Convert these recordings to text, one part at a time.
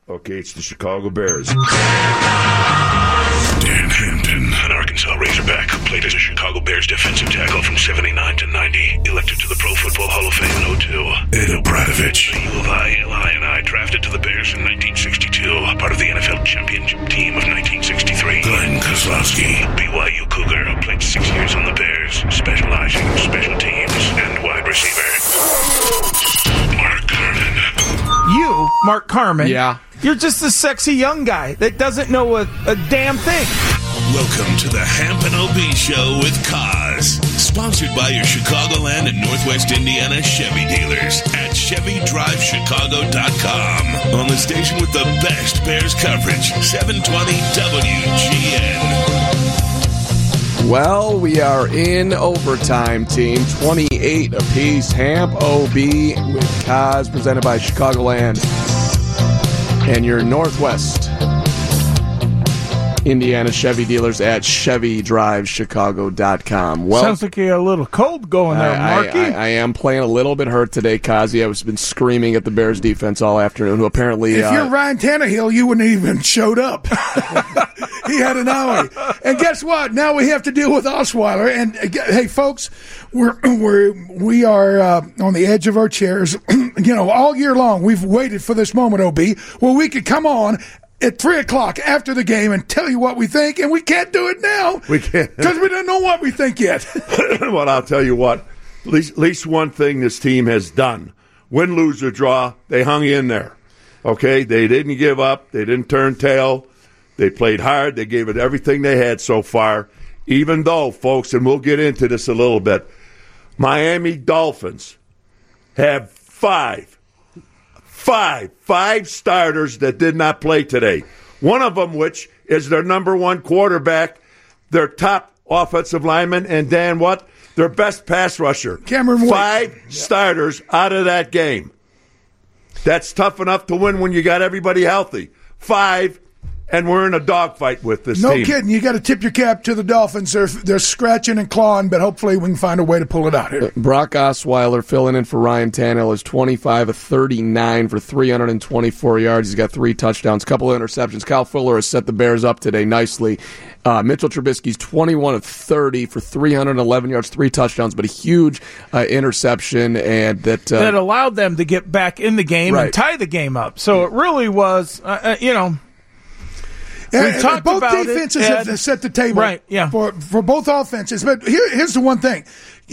Okay, it's the Chicago Bears. Dan Hampton, an Arkansas Razorback who played as a Chicago Bears defensive tackle from 79 to 90, elected to the Pro Football Hall of Fame in 02. Ed O'Bradovich, the U of I, Illini, drafted to the Bears in 1962, part of the NFL championship team of 1963. Glenn Kozlowski, BYU Cougar, who played 6 years on the Bears, specializing in special teams and wide receiver. Mark Carman. You, Mark Carman. Yeah. You're just a sexy young guy that doesn't know a damn thing. Welcome to the Hamp and OB Show with Kaz. Sponsored by your Chicagoland and Northwest Indiana Chevy dealers at ChevyDriveChicago.com. On the station with the best Bears coverage, 720 WGN. Well, we are in overtime, team. 28 apiece. Hamp OB with Kaz, presented by Chicagoland and your Northwest Indiana Chevy dealers at ChevyDriveChicago.com. Well, sounds like you're a little cold going there, Marky. I am playing a little bit hurt today, Kazi. I've been screaming at the Bears defense all afternoon, who apparently... If you're Ryan Tannehill, you wouldn't even showed up. He had an alley. And guess what? Now we have to deal with Osweiler. And, hey, folks, we are on the edge of our chairs. All year long we've waited for this moment, OB, where we could come on at 3 o'clock after the game and tell you what we think, and we can't do it now. We can't. Because we don't know what we think yet. Well, I'll tell you what. At least one thing this team has done. Win, lose, or draw, they hung in there. Okay? They didn't give up. They didn't turn tail. They played hard. They gave it everything they had so far. Even though, folks, and we'll get into this a little bit, Miami Dolphins have five starters that did not play today. One of them, which is their number one quarterback, their top offensive lineman, and Dan, what? Their best pass rusher. Cameron Wake. 5 starters out of that game. That's tough enough to win when you got everybody healthy. 5, and we're in a dogfight with this team. No kidding. You got to tip your cap to the Dolphins. They're scratching and clawing, but hopefully we can find a way to pull it out here. Brock Osweiler filling in for Ryan Tannehill is 25 of 39 for 324 yards. He's got 3 touchdowns, a couple of interceptions. Kyle Fuller has set the Bears up today nicely. Mitchell Trubisky's 21 of 30 for 311 yards, 3 touchdowns, but a huge interception, and that allowed them to get back in the game and tie the game up. So it really was, We've talked both about defenses it, have set the table for both offenses. But here's the one thing.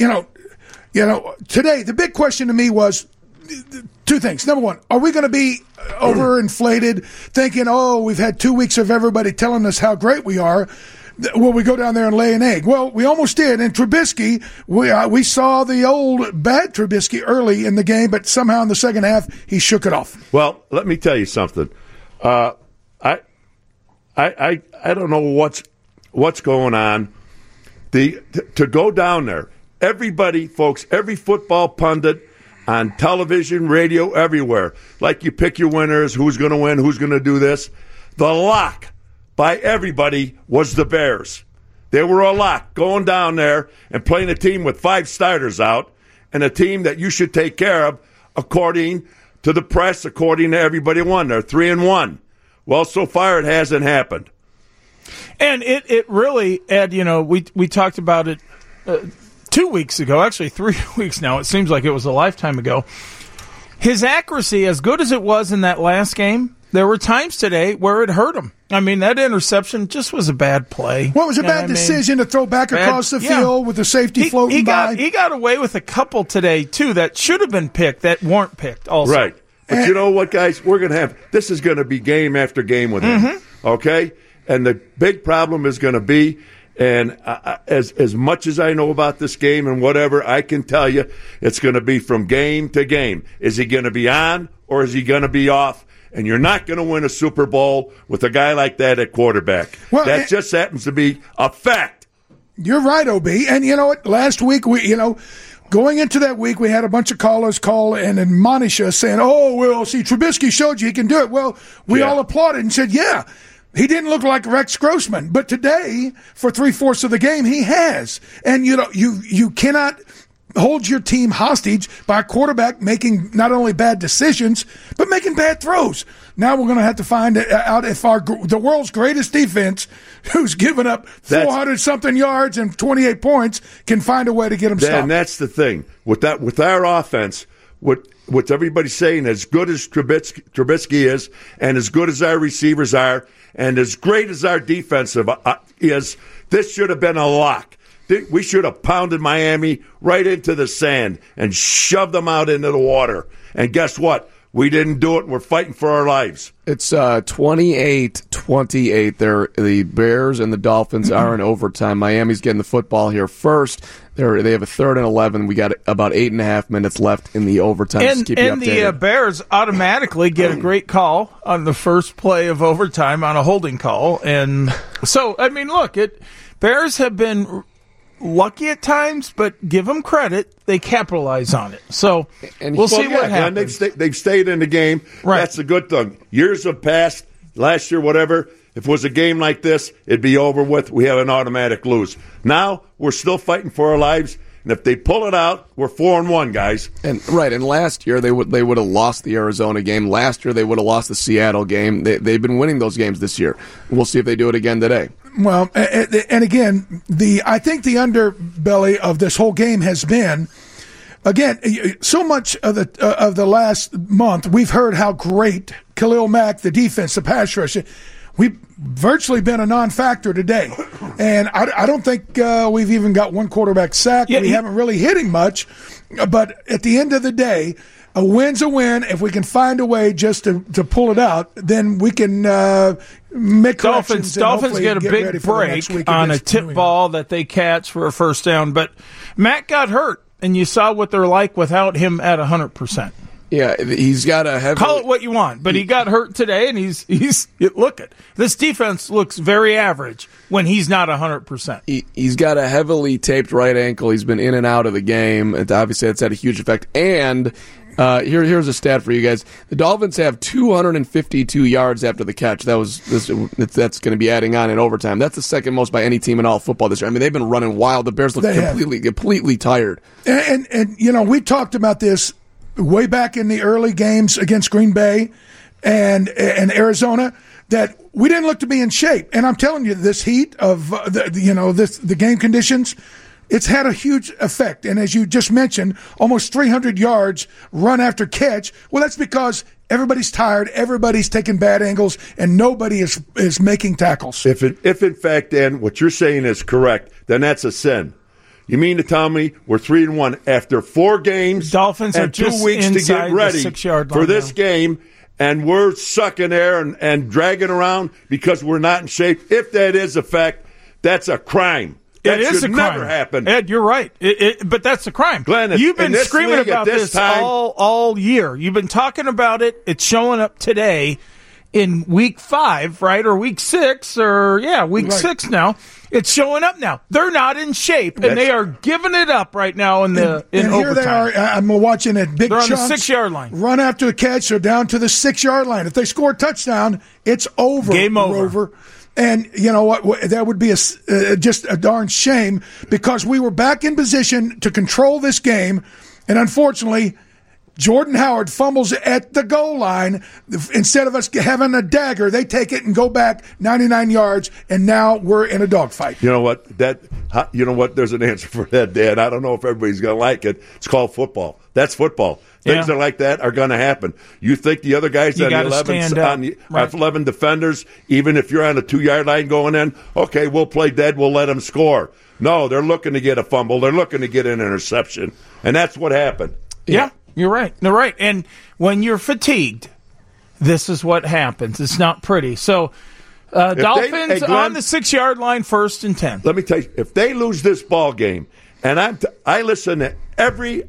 Today the big question to me was 2 things. Number one, are we going to be overinflated, thinking, we've had 2 weeks of everybody telling us how great we are? Will we go down there and lay an egg? Well, we almost did. And Trubisky, we saw the old bad Trubisky early in the game, but somehow in the second half he shook it off. Well, let me tell you something. I don't know what's going on. To go down there, everybody, folks, every football pundit on television, radio, everywhere, like you pick your winners, who's going to win, who's going to do this. The lock by everybody was the Bears. They were a lock going down there and playing a team with 5 starters out and a team that you should take care of according to the press, according to everybody won. They're 3-1. Well, so far it hasn't happened. And it really, Ed, we talked about it 2 weeks ago, actually 3 weeks now. It seems like it was a lifetime ago. His accuracy, as good as it was in that last game, there were times today where it hurt him. I mean, that interception just was a bad play. Well, it was a bad decision to throw back across the field with the safety floating by. He got away with a couple today, too, that should have been picked, that weren't picked also. Right. But you know what, guys? We're going to have – this is going to be game after game with him, okay? And the big problem is going to be – and as much as I know about this game and whatever, I can tell you it's going to be from game to game. Is he going to be on or is he going to be off? And you're not going to win a Super Bowl with a guy like that at quarterback. Well, that just happens to be a fact. You're right, OB. And you know what? Last week, going into that week, we had a bunch of callers call and admonish us saying, Trubisky showed you he can do it. Well, we all applauded and said, yeah, he didn't look like Rex Grossman. But today, for 3/4 of the game, he has. And, you cannot hold your team hostage by a quarterback making not only bad decisions, but making bad throws. Now we're going to have to find out if the world's greatest defense, who's given up 400-something yards and 28 points, can find a way to get them stopped. And that's the thing. With our offense, what everybody's saying, as good as Trubisky is, and as good as our receivers are, and as great as our defensive is, this should have been a lock. We should have pounded Miami right into the sand and shoved them out into the water. And guess what? We didn't do it. We're fighting for our lives. It's 28-28. The Bears and the Dolphins are in overtime. Miami's getting the football here first. They have a 3rd and 11. We got about 8.5 minutes left in the overtime. And the Bears automatically get a great call on the first play of overtime on a holding call. And so, I mean, look, Bears have been lucky at times, but give them credit, they capitalize on it. So we'll see what happens. They've stayed in the game. Right. That's a good thing. Years have passed, last year, whatever. If it was a game like this, it'd be over with. We have an automatic lose. Now we're still fighting for our lives, and if they pull it out, we're 4-1, guys. And last year they would have lost the Arizona game. Last year they would have lost the Seattle game. They've been winning those games this year. We'll see if they do it again today. Well, and again, I think the underbelly of this whole game has been, again, so much of the last month we've heard how great Khalil Mack, the defense, the pass rush. We've virtually been a non-factor today, and I don't think we've even got one quarterback sack. We haven't really hit him much, but at the end of the day, a win's a win. If we can find a way just to pull it out, then we can make corrections. Dolphins get a big break on a tip ball that they catch for a first down. But Matt got hurt, and you saw what they're like without him at 100%. Yeah, he's got a heavy... Call it what you want, but he got hurt today, and he's look at this defense looks very average when he's not 100%. He's got a heavily taped right ankle. He's been in and out of the game, and obviously that's had a huge effect. And here's a stat for you guys: the Dolphins have 252 yards after the catch. That's going to be adding on in overtime. That's the second most by any team in all football this year. I mean, they've been running wild. The Bears look completely tired. And you know, we talked about this way back in the early games against Green Bay and Arizona, that we didn't look to be in shape. And I'm telling you, this heat of the game conditions, it's had a huge effect. And as you just mentioned, almost 300 yards run after catch. Well, that's because everybody's tired, everybody's taking bad angles, and nobody is making tackles. If in fact, Dan, what you're saying is correct, then that's a sin. You mean to tell me we're 3-1 after 4 games? Dolphins and are just 2 weeks to get ready 6-yard line for this game, and we're sucking air and dragging around because we're not in shape. If that is a fact, that's a crime. That should never happen. Ed, you're right. But that's a crime. Glenn, you've been screaming about this all year. You've been talking about it. It's showing up today in week 5, right? Or week 6, week 6 now. It's showing up now. They're not in shape, and they are giving it up right now in overtime. Here they are. I'm watching it. Big chunks. They're on the 6-yard line. Run after the catch. They're down to the 6-yard line. If they score a touchdown, it's over. Game over. Rover. And you know what? That would be just a darn shame, because we were back in position to control this game, and unfortunately, Jordan Howard fumbles at the goal line. Instead of us having a dagger, they take it and go back 99 yards, and now we're in a dogfight. You know what? There's an answer for that, Dan. I don't know if everybody's going to like it. It's called football. That's football. Things that like that are going to happen. You think the other guys on the 11 defenders, even if you're on the 2-yard line going in, okay, we'll play dead, we'll let them score. No, they're looking to get a fumble. They're looking to get an interception. And that's what happened. Yeah. You're right. You're right. And when you're fatigued, this is what happens. It's not pretty. So, Dolphins on the 6-yard line, 1st and 10. Let me tell you, if they lose this ball game, and I listen to every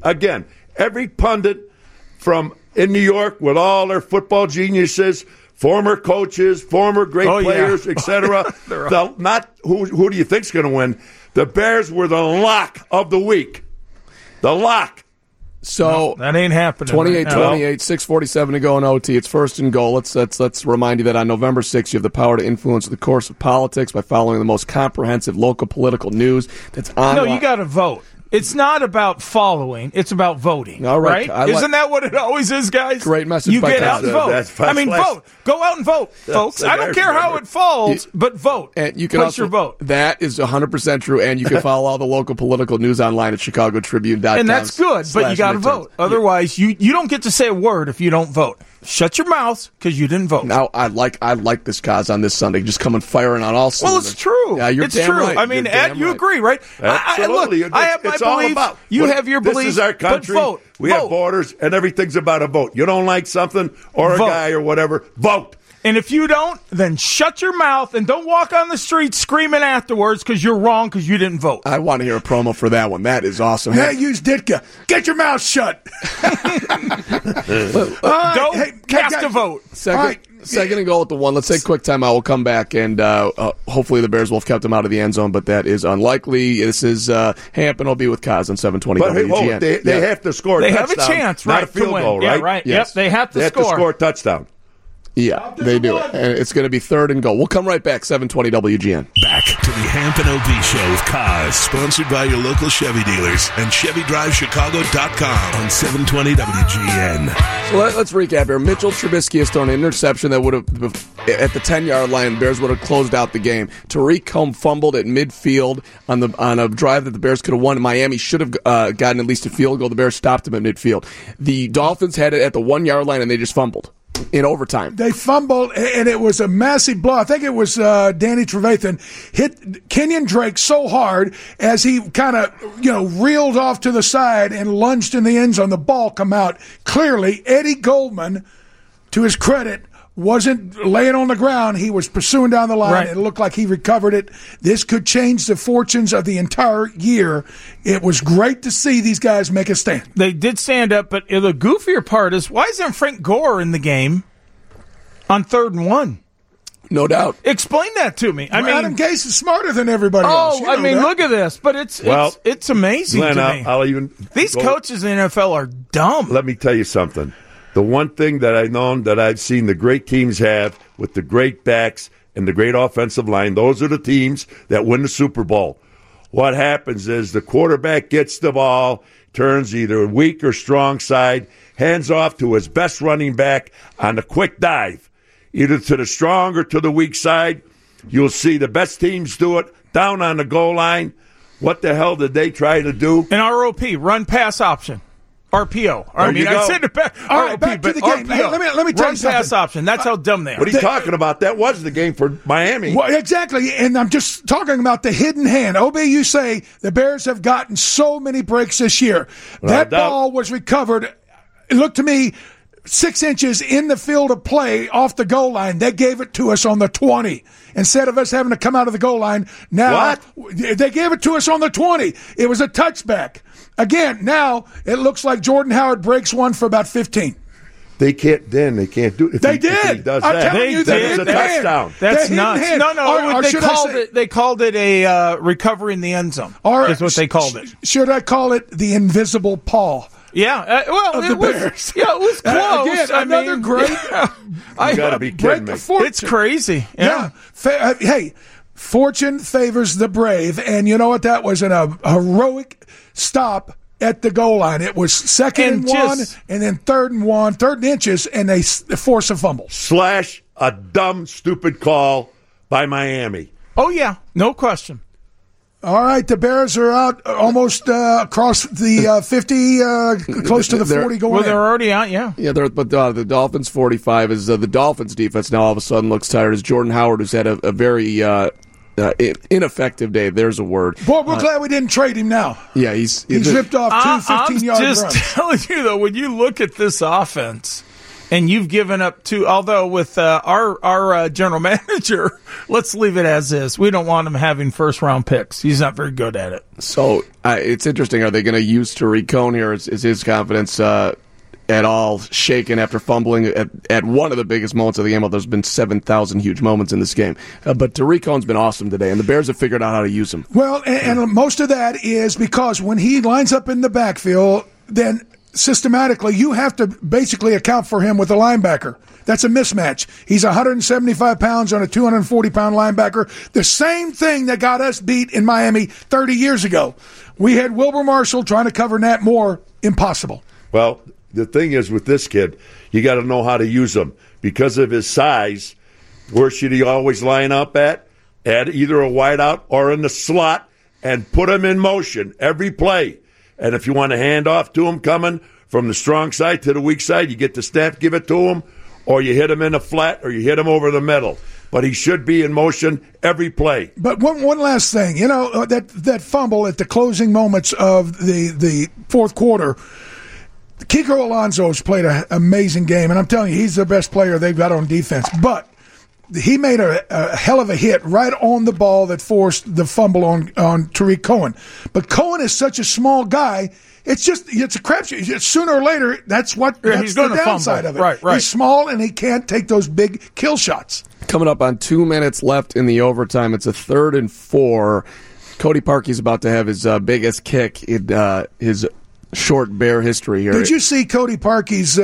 pundit from in New York with all their football geniuses, former coaches, former great players, etc. Who do you think's going to win? The Bears were the lock of the week. The lock. So that ain't happening. 28-28, 6:47 to go in OT. It's 1st and goal. Let's remind you that on November 6th, you have the power to influence the course of politics by following the most comprehensive local political news that's online. No, you got to vote. It's not about following. It's about voting. All right. Isn't that what it always is, guys? Great message You by get out and Kaz. vote. Vote. Go out and vote, folks. I don't care how it falls, but vote. And you can place also your vote. That is 100% true. And you can follow all the local political news online at ChicagoTribune.com. And that's good, but you got to vote. Otherwise, you don't get to say a word if you don't vote. Shut your mouth because you didn't vote. Now I like this Kaz on this Sunday, just coming firing on all cylinders. Well, it's true. Yeah, you're it's damn true. right. I mean, Ed, you agree, right? Absolutely. I have my beliefs. You have your beliefs. This is our country. But vote. We have borders, and everything's about a vote. You don't like something or a guy or whatever, vote. And if you don't, then shut your mouth and don't walk on the street screaming afterwards because you're wrong because you didn't vote. I want to hear a promo for that one. That is awesome. Hey, use Ditka. Get your mouth shut. Go cast a vote. Second and goal at the 1. Let's take a quick timeout. We'll come back, and hopefully the Bears will have kept him out of the end zone, but that is unlikely. This is Hampton will be with Kaz on 720 WGN. They have to score a touchdown. They have a chance, not right? a field to win. goal, right? Yeah, right. Yes. Yep, they have to They have to score a touchdown. Yeah, they do it. And it's going to be 3rd and goal. We'll come right back, 720 WGN. Back to the Hampton OB Show with Kaz, sponsored by your local Chevy dealers and ChevyDriveChicago.com on 720 WGN. So let's recap here. Mitchell Trubisky has thrown an interception that would have, at the 10-yard line, the Bears would have closed out the game. Tariq Cohen fumbled at midfield on a drive that the Bears could have won. Miami should have gotten at least a field goal. The Bears stopped him at midfield. The Dolphins had it at the 1-yard line, and they just fumbled in overtime. They fumbled, and it was a massive blow. I think it was Danny Trevathan hit Kenyon Drake so hard as he kind of, reeled off to the side and lunged in the end zone. The ball come out. Clearly, Eddie Goldman, to his credit, wasn't laying on the ground. He was pursuing down the line. Right. It looked like he recovered it. This could change the fortunes of the entire year. It was great to see these guys make a stand. They did stand up, but the goofier part is, why isn't Frank Gore in the game on 3rd and 1? No doubt. Explain that to me. Adam Gase is smarter than everybody else. Look at this. But it's amazing Glenn, to me. These coaches in the NFL are dumb. Let me tell you something. The one thing that I know that I've seen the great teams have with the great backs and the great offensive line, those are the teams that win the Super Bowl. What happens is the quarterback gets the ball, turns either weak or strong side, hands off to his best running back on a quick dive, either to the strong or to the weak side. You'll see the best teams do it down on the goal line. What the hell did they try to do? An ROP, run pass option. RPO. I said it back. All right, back to the game. Hey, let me tell you something. Run pass option. That's how dumb they are. What are you talking about? That was the game for Miami. Well, exactly, and I'm just talking about the hidden hand. OB, you say the Bears have gotten so many breaks this year. That ball was recovered. It looked to me 6 inches in the field of play off the goal line. They gave it to us on the 20. Instead of us having to come out of the goal line, now they gave it to us on the 20. It was a touchback. Again, now it looks like Jordan Howard breaks one for about 15. They can't do it. They did. If he does I'm that. telling you, that is a touchdown. That's nuts. No. They called it a recovery in the end zone. Is what they called it. Should I call it the invisible paw? Yeah, it was. Yeah, it was close. Again, another great. You got to be kidding me. It's crazy. Yeah. Hey, fortune favors the brave, and you know what? That was a heroic stop at the goal line. It was 2nd and 1, and then 3rd and 1, 3rd and inches, and they force a fumble. / a dumb, stupid call by Miami. Oh, yeah. No question. All right, the Bears are out almost across the 50, close to the 40 going in. They're already out, yeah. Yeah, but the Dolphins' 45 is the Dolphins' defense now all of a sudden looks tired as Jordan Howard has had a very ineffective day. There's a word. Boy, we're glad we didn't trade him now. Yeah, he's ripped off 2 15-yard runs. I'm just telling you, though, when you look at this offense, and you've given up although with our general manager, let's leave it as is. We don't want him having first-round picks. He's not very good at it. So it's interesting. Are they going to use Tariq Cohen here? Is his confidence at all shaken after fumbling at one of the biggest moments of the game? Well, there's been 7,000 huge moments in this game. But Tariq Cohen's been awesome today, and the Bears have figured out how to use him. Well, and most of that is because when he lines up in the backfield, then systematically, you have to basically account for him with a linebacker. That's a mismatch. He's 175 pounds on a 240-pound linebacker. The same thing that got us beat in Miami 30 years ago. We had Wilbur Marshall trying to cover Nat Moore. Impossible. Well, the thing is with this kid, you got to know how to use him. Because of his size, where should he always line up at? At either a wideout or in the slot, and put him in motion every play. And if you want to hand off to him coming from the strong side to the weak side, you get the snap, give it to him, or you hit him in the flat, or you hit him over the middle. But he should be in motion every play. But one last thing. You know, that fumble at the closing moments of the fourth quarter, Kiko Alonso's played an amazing game, and I'm telling you, he's the best player they've got on defense. But he made a hell of a hit right on the ball that forced the fumble on Tariq Cohen. But Cohen is such a small guy, it's a crapshoot. Sooner or later, that's he's the gonna downside fumble. of it. Right. He's small, and he can't take those big kill shots. Coming up on 2 minutes left in the overtime. It's a 3rd and 4. Cody Parkey's about to have his biggest kick in his short Bear history here. Did you see Cody Parkey's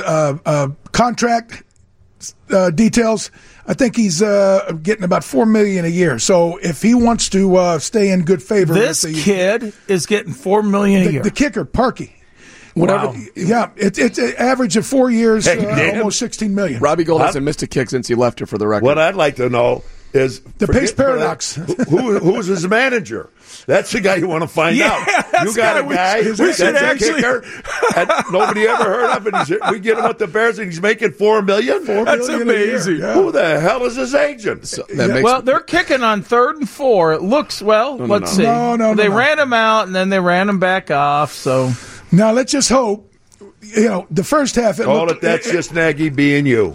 contract details? I think he's getting about $4 million a year. So if he wants to stay in good favor, this kid is getting $4 million a year. The kicker, Parkey. Wow. Yeah, it's an average of 4 years, almost $16 million. Robbie Gould hasn't missed a kick since he left here, for the record. What I'd like to know is the Pace Paradox. Who's his manager? That's the guy you want to find out. You got a guy that's a kicker, and nobody ever heard of it. We get him with the Bears, and he's making $4 million. That's amazing. Yeah. Who the hell is his agent? So They're kicking on 3rd and 4. It looks let's see. They ran him out, and then they ran him back off. So now let's just hope. You know, the first half. That's just Nagy being you.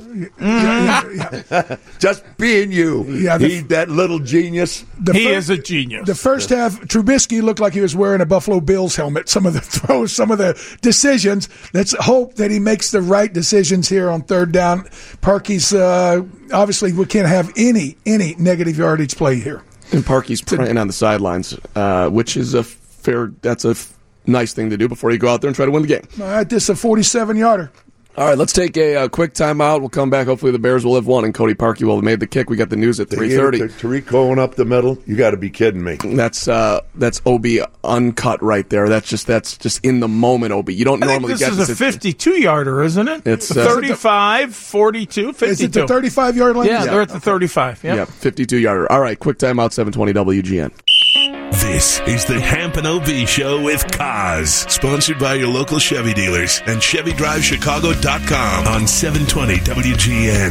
Just being you. Yeah, that little genius. He is a genius. The first half, Trubisky looked like he was wearing a Buffalo Bills helmet. Some of the throws, some of the decisions. Let's hope that he makes the right decisions here on 3rd down. Parkey's obviously we can't have any negative yardage play here. And Parkey's praying on the sidelines, which is that's a nice thing to do before you go out there and try to win the game. All right, this is a 47-yarder. All right, let's take a quick timeout. We'll come back. Hopefully the Bears will have won, and Cody Parkey will have made the kick. We got the news at 3:30. Tariq Cohen up the middle. You got to be kidding me. That's OB uncut right there. That's just in the moment, OB. You don't normally get this. This is a 52-yarder, isn't it? It's 35, 42, 52. Is it the 35-yard line? Yeah, they're at the 35. Yeah, 52-yarder. All right, quick timeout, 720 WGN. This is the Hamp and OB Show with Kaz, sponsored by your local Chevy dealers and ChevyDriveChicago.com on 720 WGN.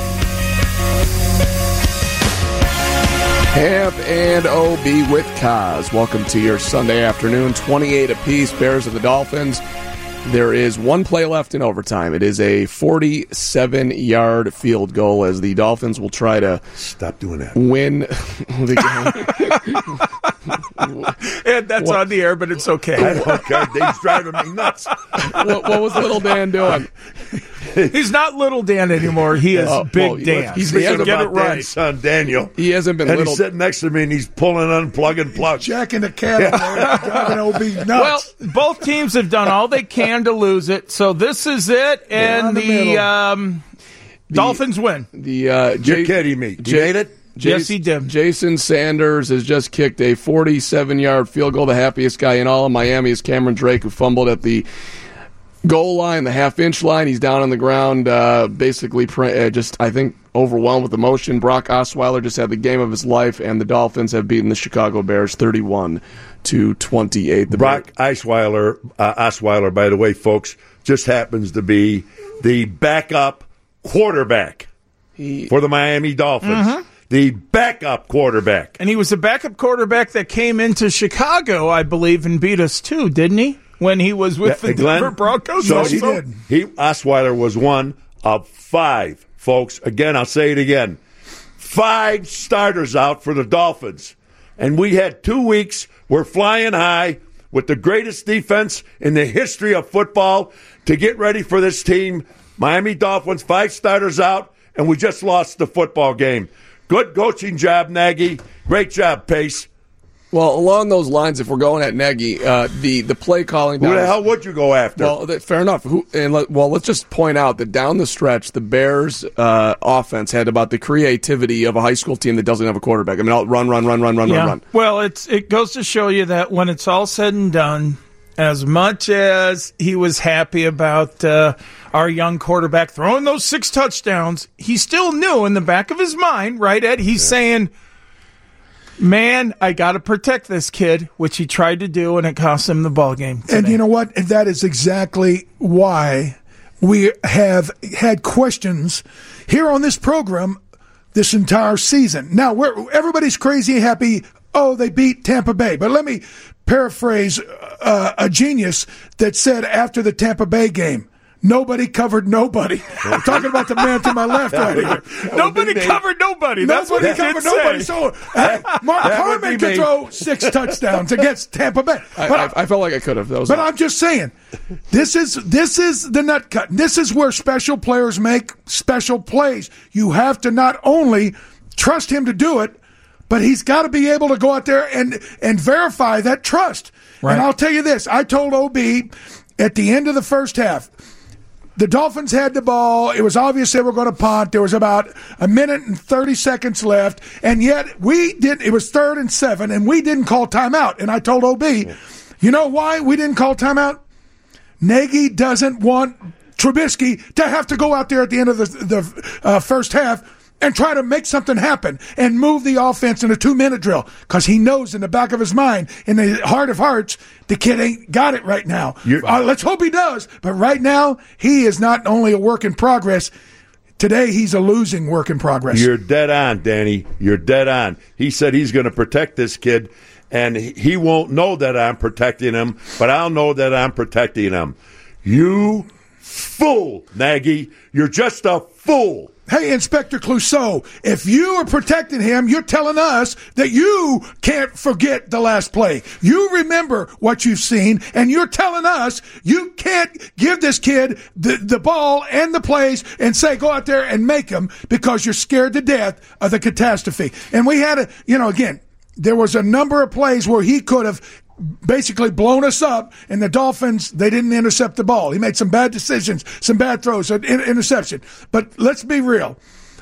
Hamp and OB with Kaz. Welcome to your Sunday afternoon. 28 apiece, Bears and the Dolphins. There is one play left in overtime. It is a 47-yard field goal as the Dolphins will try to stop doing that. Win the game. And that's on the air, but it's okay. I don't care. He's driving me nuts. What was Little Dan doing? He's not Little Dan anymore. He is Big Dan. He's get about it right. Dan's son, Daniel. He hasn't been and little. He's sitting next to me, and he's pulling, unplugging plugs. Jacking the cat driving OB nuts. Well, both teams have done all they can to lose it, so this is it, and the Dolphins win. You're kidding me. You made it? Yes, he did. Jason Sanders has just kicked a 47-yard field goal. The happiest guy in all of Miami is Cameron Drake, who fumbled at the goal line, the half-inch line. He's down on the ground, basically I think, overwhelmed with emotion. Brock Osweiler just had the game of his life, and the Dolphins have beaten the Chicago Bears 31-28. Brock Osweiler, by the way, folks, just happens to be the backup quarterback for the Miami Dolphins. Mm-hmm. The backup quarterback. And he was a backup quarterback that came into Chicago, I believe, and beat us too, didn't he? When he was with the Denver Broncos? So he did. Osweiler was one of 5, folks. Again, I'll say it again. 5 starters out for the Dolphins. And we had 2 weeks. We're flying high with the greatest defense in the history of football to get ready for this team. Miami Dolphins, 5 starters out, and we just lost the football game. Good coaching job, Nagy. Great job, Pace. Well, along those lines, if we're going at Nagy, the play calling. Who the hell would you go after? Well, fair enough. Let's just point out that down the stretch, the Bears' offense had about the creativity of a high school team that doesn't have a quarterback. I mean, I'll run. Well, it goes to show you that when it's all said and done, as much as he was happy about our young quarterback throwing those 6 touchdowns, he still knew in the back of his mind, right, Ed? He's saying, man, I got to protect this kid, which he tried to do, and it cost him the ball game today. And you know what? That is exactly why we have had questions here on this program this entire season. Now, everybody's crazy happy, they beat Tampa Bay. But let me paraphrase a genius that said after the Tampa Bay game, nobody covered nobody. I'm talking about the man to my left right here. Nobody covered nobody. That's what he covered nobody. So Mark Harmon could throw 6 touchdowns against Tampa Bay. I felt like I could have. But I'm just saying, this is the nut cut. This is where special players make special plays. You have to not only trust him to do it, but he's got to be able to go out there and verify that trust. Right. And I'll tell you this. I told OB at the end of the first half, the Dolphins had the ball. It was obvious they were going to punt. There was about a minute and 30 seconds left, and yet it was 3rd and 7, and we didn't call timeout. And I told OB, you know why we didn't call timeout? Nagy doesn't want Trubisky to have to go out there at the end of the first half and try to make something happen and move the offense in a 2-minute drill, because he knows in the back of his mind, in the heart of hearts, the kid ain't got it right now. Let's hope he does, but right now he is not only a work in progress. Today he's a losing work in progress. You're dead on, Danny. You're dead on. He said he's going to protect this kid, and he won't know that I'm protecting him, but I'll know that I'm protecting him. You fool, Nagy. You're just a fool. Hey, Inspector Clouseau, if you are protecting him, you're telling us that you can't forget the last play. You remember what you've seen, and you're telling us you can't give this kid the ball and the plays and say, go out there and make them, because you're scared to death of the catastrophe. And we had again, there was a number of plays where he could have basically blown us up, and the Dolphins, they didn't intercept the ball. He made some bad decisions, some bad throws, an interception. But let's be real.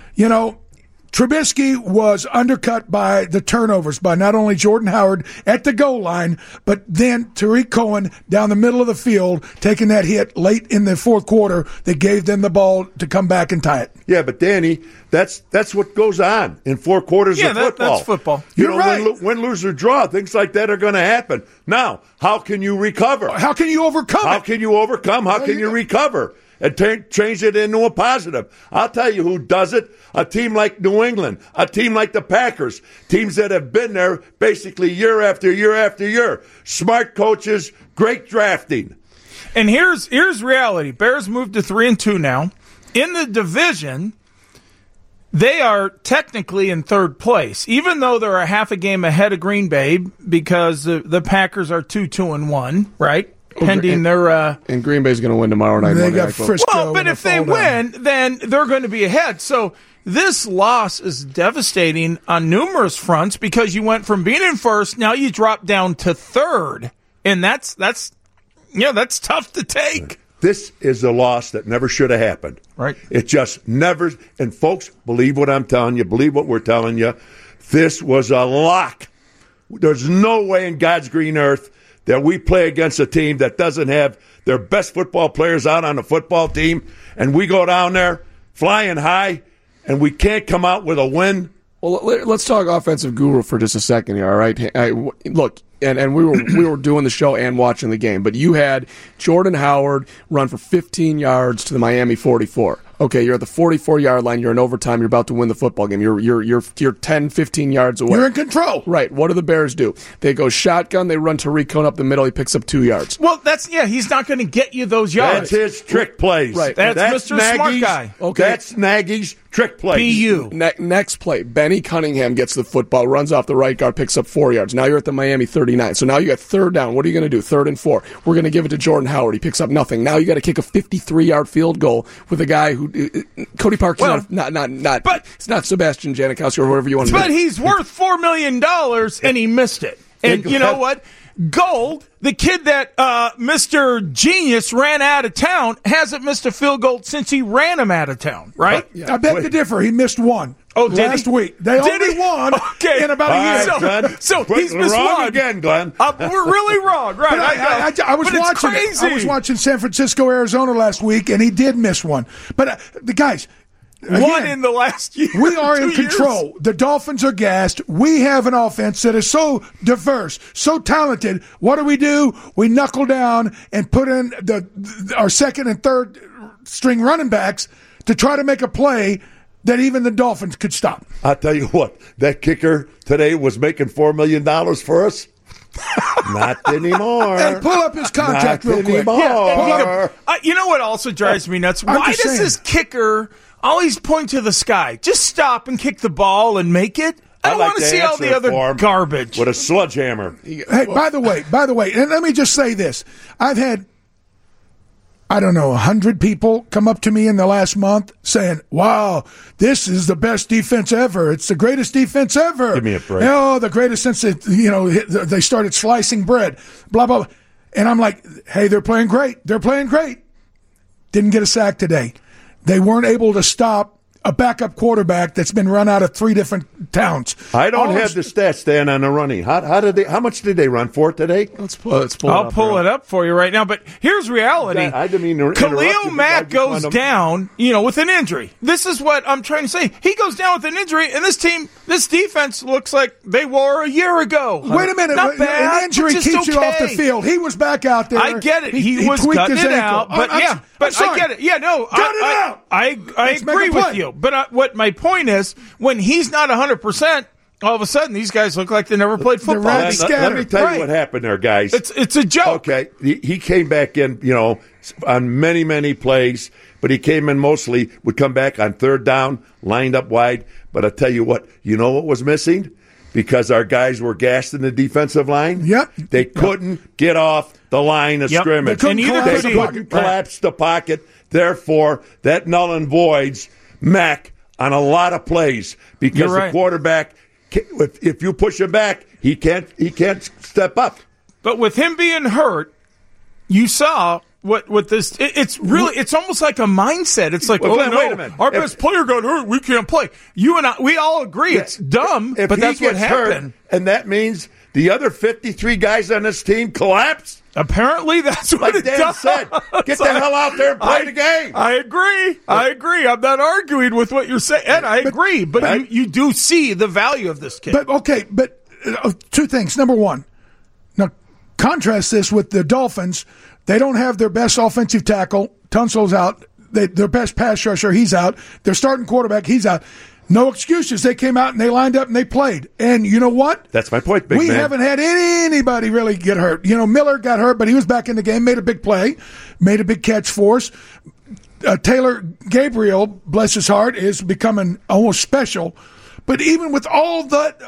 Trubisky was undercut by the turnovers by not only Jordan Howard at the goal line, but then Tariq Cohen down the middle of the field taking that hit late in the fourth quarter that gave them the ball to come back and tie it. Yeah, but Danny, that's what goes on in 4 quarters of football. That's football. You're right. Win, lose, or draw, things like that are going to happen. Now, how can you recover? How can you overcome How can you overcome? How can you recover? And change it into a positive. I'll tell you who does it. A team like New England, a team like the Packers, teams that have been there basically year after year after year. Smart coaches, great drafting. And here's reality. Bears moved to 3-2 now. In the division, they are technically in 3rd place, even though they're a half a game ahead of Green Bay, because the Packers are 2-1, right? Pending their and Green Bay's going to win tomorrow night. They got Frisco. Well, but if they win, then they're going to be ahead. So this loss is devastating on numerous fronts, because you went from being in 1st, now you drop down to 3rd, and that's tough to take. This is a loss that never should have happened. Right. It just never. And folks, believe what I'm telling you. Believe what we're telling you. This was a lock. There's no way in God's green earth that we play against a team that doesn't have their best football players out on the football team, and we go down there flying high, and we can't come out with a win. Well, let's talk offensive guru for just a second here, all right? Look, and we were doing the show and watching the game, but you had Jordan Howard run for 15 yards to the Miami 44. Okay, you're at the 44-yard line. You're in overtime. You're about to win the football game. You're 10, 15 yards away. You're in control. Right. What do the Bears do? They go shotgun. They run Tariq Cohen up the middle. He picks up 2 yards. Well, he's not going to get you those yards. That's his trick plays. Right. That's Mr. Nagy's, Smart Guy. Okay. That's Nagy's trick plays. PU. Next play, Benny Cunningham gets the football, runs off the right guard, picks up 4 yards. Now you're at the Miami 39. So now you got 3rd down. What are you going to do? 3rd and 4. We're going to give it to Jordan Howard. He picks up nothing. Now you got to kick a 53-yard field goal with a guy who Cody Parker's but it's not Sebastian Janikowski or whatever you want to do. But he's worth $4 million, and he missed it. And you know what? Gold, the kid that Mr. Genius ran out of town, hasn't missed a field goal since he ran him out of town, right? I beg to differ. He missed one. Last week. They only won in about a year. So he's missed wrong one. Again, Glenn. We're really wrong, right? I was watching San Francisco, Arizona last week, and he did miss one. But the guys... One in the last year. We are in control. The Dolphins are gassed. We have an offense that is so diverse, so talented. What do? We knuckle down and put in our second and third string running backs to try to make a play that even the Dolphins could stop. I'll tell you what, that kicker today was making $4 million for us. Not anymore. Hey, pull up his contract real quick. You know what also drives me nuts? Why does this kicker always point to the sky? Just stop and kick the ball and make it. I don't want to see all the other garbage. With a sledgehammer. Hey, by the way, and let me just say this. I've had, 100 people come up to me in the last month saying, wow, this is the best defense ever. It's the greatest defense ever. Give me a break. Oh, the greatest since they started slicing bread, blah, blah, blah. And I'm like, hey, they're playing great. They're playing great. Didn't get a sack today. They weren't able to stop a backup quarterback that's been run out of 3 different towns. I don't have the stats, Dan, on the running. How much did they run for today? Let's pull it I'll pull it up for you right now. But here's reality. I didn't mean to Khalil Mack goes down, with an injury. This is what I'm trying to say. He goes down with an injury, and this defense looks like they were a year ago. Wait a minute. Not bad, an injury keeps you off the field. He was back out there. I get it. He was cutting it out. But I get it. Yeah, no. Cut it out. I agree with you. But what my point is, when he's not 100%, all of a sudden these guys look like they never played football. Let me tell you what happened there, guys. It's a joke. Okay, he came back in, on many, many plays, but he came in mostly, would come back on third down, lined up wide. But I tell you what was missing? Because our guys were gassed in the defensive line. Yep. They couldn't get off the line of scrimmage. They couldn't collapse the pocket. Therefore, that null and voids Mack on a lot of plays because the quarterback, if you push him back, he can't step up. But with him being hurt, you saw what this. It's almost like a mindset. It's like, wait a minute. Our best player got hurt. We can't play. You and I, we all agree it's dumb, but that's what happened. And that means the other 53 guys on this team collapse. Apparently, that's what like Dan said. Get the hell out there and play the game. I agree. I'm not arguing with what you're saying, and I agree. But you do see the value of this kid. But 2 things. Number one, now contrast this with the Dolphins. They don't have their best offensive tackle. Tunsil's out. Their best pass rusher, he's out. Their starting quarterback, he's out. No excuses. They came out and they lined up and they played. And you know what? That's my point, big man. We haven't had anybody really get hurt. Miller got hurt, but he was back in the game, made a big play, made a big catch for us. Taylor Gabriel, bless his heart, is becoming almost special. But even with all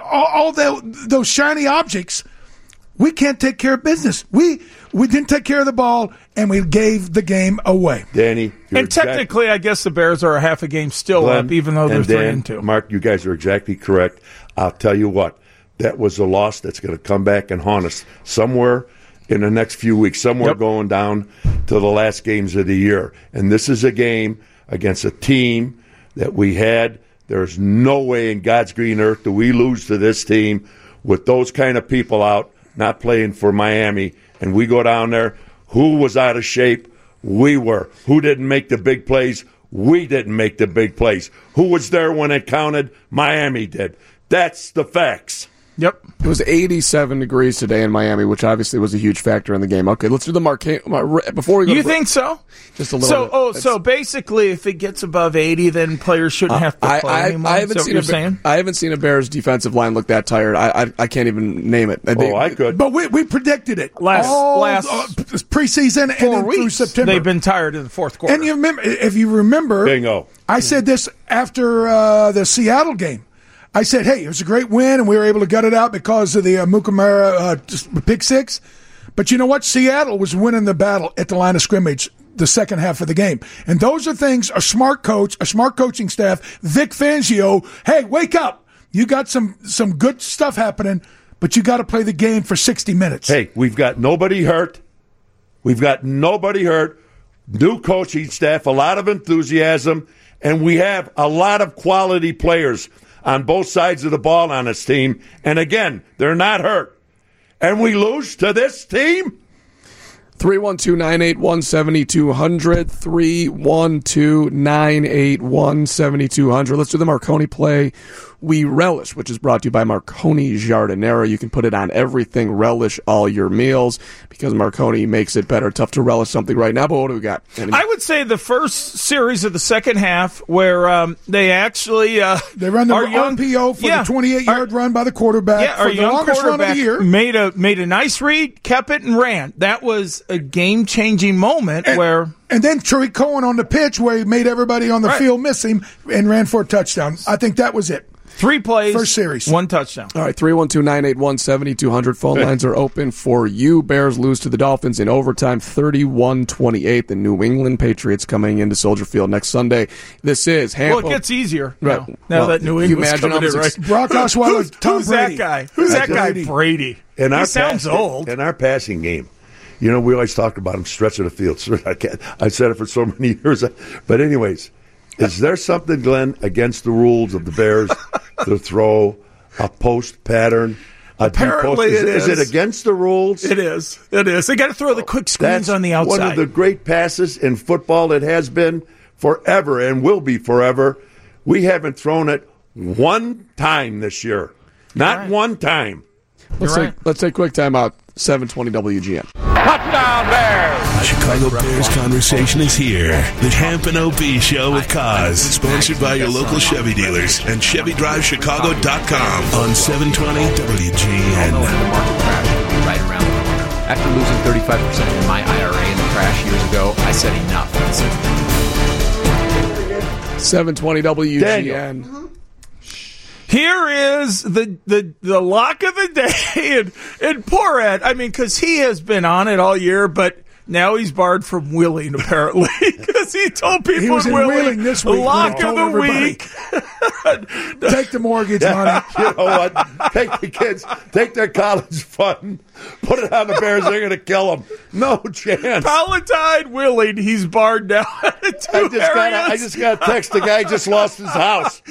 those shiny objects, we can't take care of business. We didn't take care of the ball, and we gave the game away. Danny. And technically, I guess the Bears are a half a game still up, even though they're 3-2. Mark, you guys are exactly correct. I'll tell you what, that was a loss that's going to come back and haunt us somewhere in the next few weeks, going down to the last games of the year. And this is a game against a team that we had. There's no way in God's green earth do we lose to this team with those kind of people out, not playing for Miami, and we go down there. Who was out of shape? We were. Who didn't make the big plays? We didn't make the big plays. Who was there when it counted? Miami did. That's the facts. Yep. It was 87 degrees today in Miami, which obviously was a huge factor in the game. Okay, let's do the marquee. Before we go, you think so? Just a little bit. So basically, if it gets above 80, then players shouldn't have to play anymore. I haven't seen a Bears defensive line look that tired. I can't even name it. I could. But we predicted it last preseason and through September. They've been tired in the fourth quarter. And if you remember, bingo. I said this after the Seattle game. I said, hey, it was a great win, and we were able to gut it out because of the Mukamara pick six. But you know what? Seattle was winning the battle at the line of scrimmage the second half of the game. And those are things a smart coaching staff, Vic Fangio, hey, wake up. You got some good stuff happening. but you got to play the game for 60 minutes. Hey, we've got nobody hurt. New coaching staff, a lot of enthusiasm, and we have a lot of quality players on both sides of the ball on this team. And again, they're not hurt. And we lose to this team? 312-981-7200, 312-981-7200. Let's do the Marconi play we relish, which is brought to you by Marconi Giardinera. You can put it on everything, relish all your meals, because Marconi makes it better. Tough to relish something right now, but what do we got? I would say the first series of the second half where they actually they run the RPO for the 28-yard run by the quarterback. Yeah, for the longest run of the year. Made a nice read, kept it, and ran. That was a game-changing moment where... And then Tariq Cohen on the pitch where he made everybody on the field miss him and ran for a touchdown. I think that was it. 3 plays, first series, 1 touchdown. All right, 312-981-7200. Phone lines are open for you. Bears lose to the Dolphins in overtime, 31-28. The New England Patriots coming into Soldier Field next Sunday. This is Hampo. Well, it gets easier right. now that New England's coming in, right? Brock Osweiler, Tom Brady. Who's that guy? Who's that guy? Brady. He sounds old. In our passing game, you know, we always talk about him stretching the field. I've said it for so many years. But anyways, is there something, Glenn, against the rules of the Bears to throw a post pattern? Apparently it is. Is it against the rules? It is. They got to throw the quick screens on the outside. One of the great passes in football. It has been forever and will be forever. We haven't thrown it one time this year. Not one time. Let's take a quick timeout. 720 WGN. Touchdown Bears! Chicago Bears conversation is here. The Hamp and OB Show with Kaz, sponsored by your local Chevy dealers and ChevyDriveChicago.com on 720 WGN. Right around the corner. After losing 35% of my IRA in the crash years ago, I said enough. 720 WGN. Daniel. Here is the lock of the day, and poor Ed. I mean, because he has been on it all year, but now he's barred from Wheeling, apparently, because he told people he was in Wheeling this week. Lock of the week. Take the mortgage money. You know what? Take the kids, take their college fund, put it on the Bears. They're going to kill them. No chance. Palatine Wheeling, he's barred now. I just got a text. The guy just lost his house.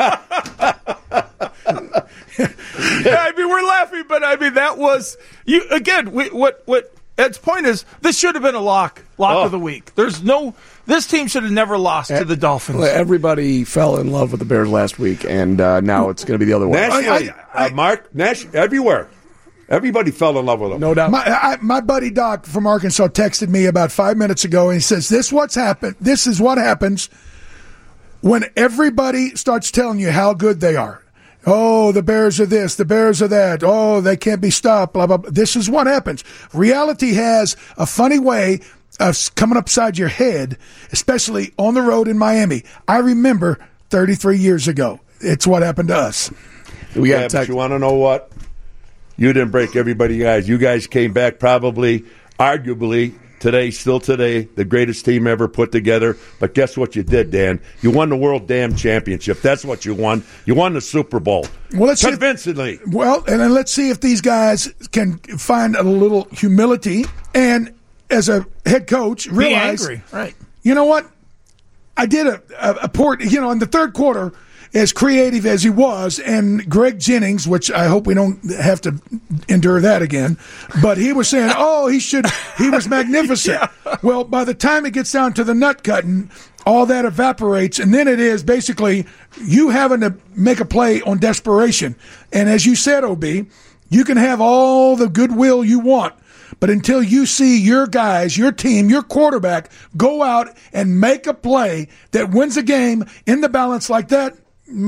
I mean, we're laughing, but I mean that was you again. What Ed's point is, this should have been a lock of the week. This team should have never lost to the Dolphins. Everybody fell in love with the Bears last week, and now it's going to be the other way. Nationally, Mark, everywhere. Everybody fell in love with them. No doubt. My buddy Doc from Arkansas texted me about 5 minutes ago, and he says, This is what happens when everybody starts telling you how good they are. Oh, the Bears are this, the Bears are that. Oh, they can't be stopped, blah, blah, blah. This is what happens. Reality has a funny way of coming upside your head, especially on the road in Miami. I remember 33 years ago. It's what happened to us. But you want to know what? You didn't break everybody, guys. You guys came back probably, arguably, still today, the greatest team ever put together. But guess what you did, Dan? You won the World Damn Championship. That's what you won. You won the Super Bowl. Well, convincingly. And then let's see if these guys can find a little humility and, as a head coach, realize, be angry. Right. You know what? I did a port, in the third quarter, as creative as he was, and Greg Jennings, which I hope we don't have to endure that again, but he was saying, he was magnificent. Yeah. Well, by the time it gets down to the nut cutting, all that evaporates, and then it is basically you having to make a play on desperation. And as you said, OB, you can have all the goodwill you want, but until you see your guys, your team, your quarterback go out and make a play that wins a game in the balance like that,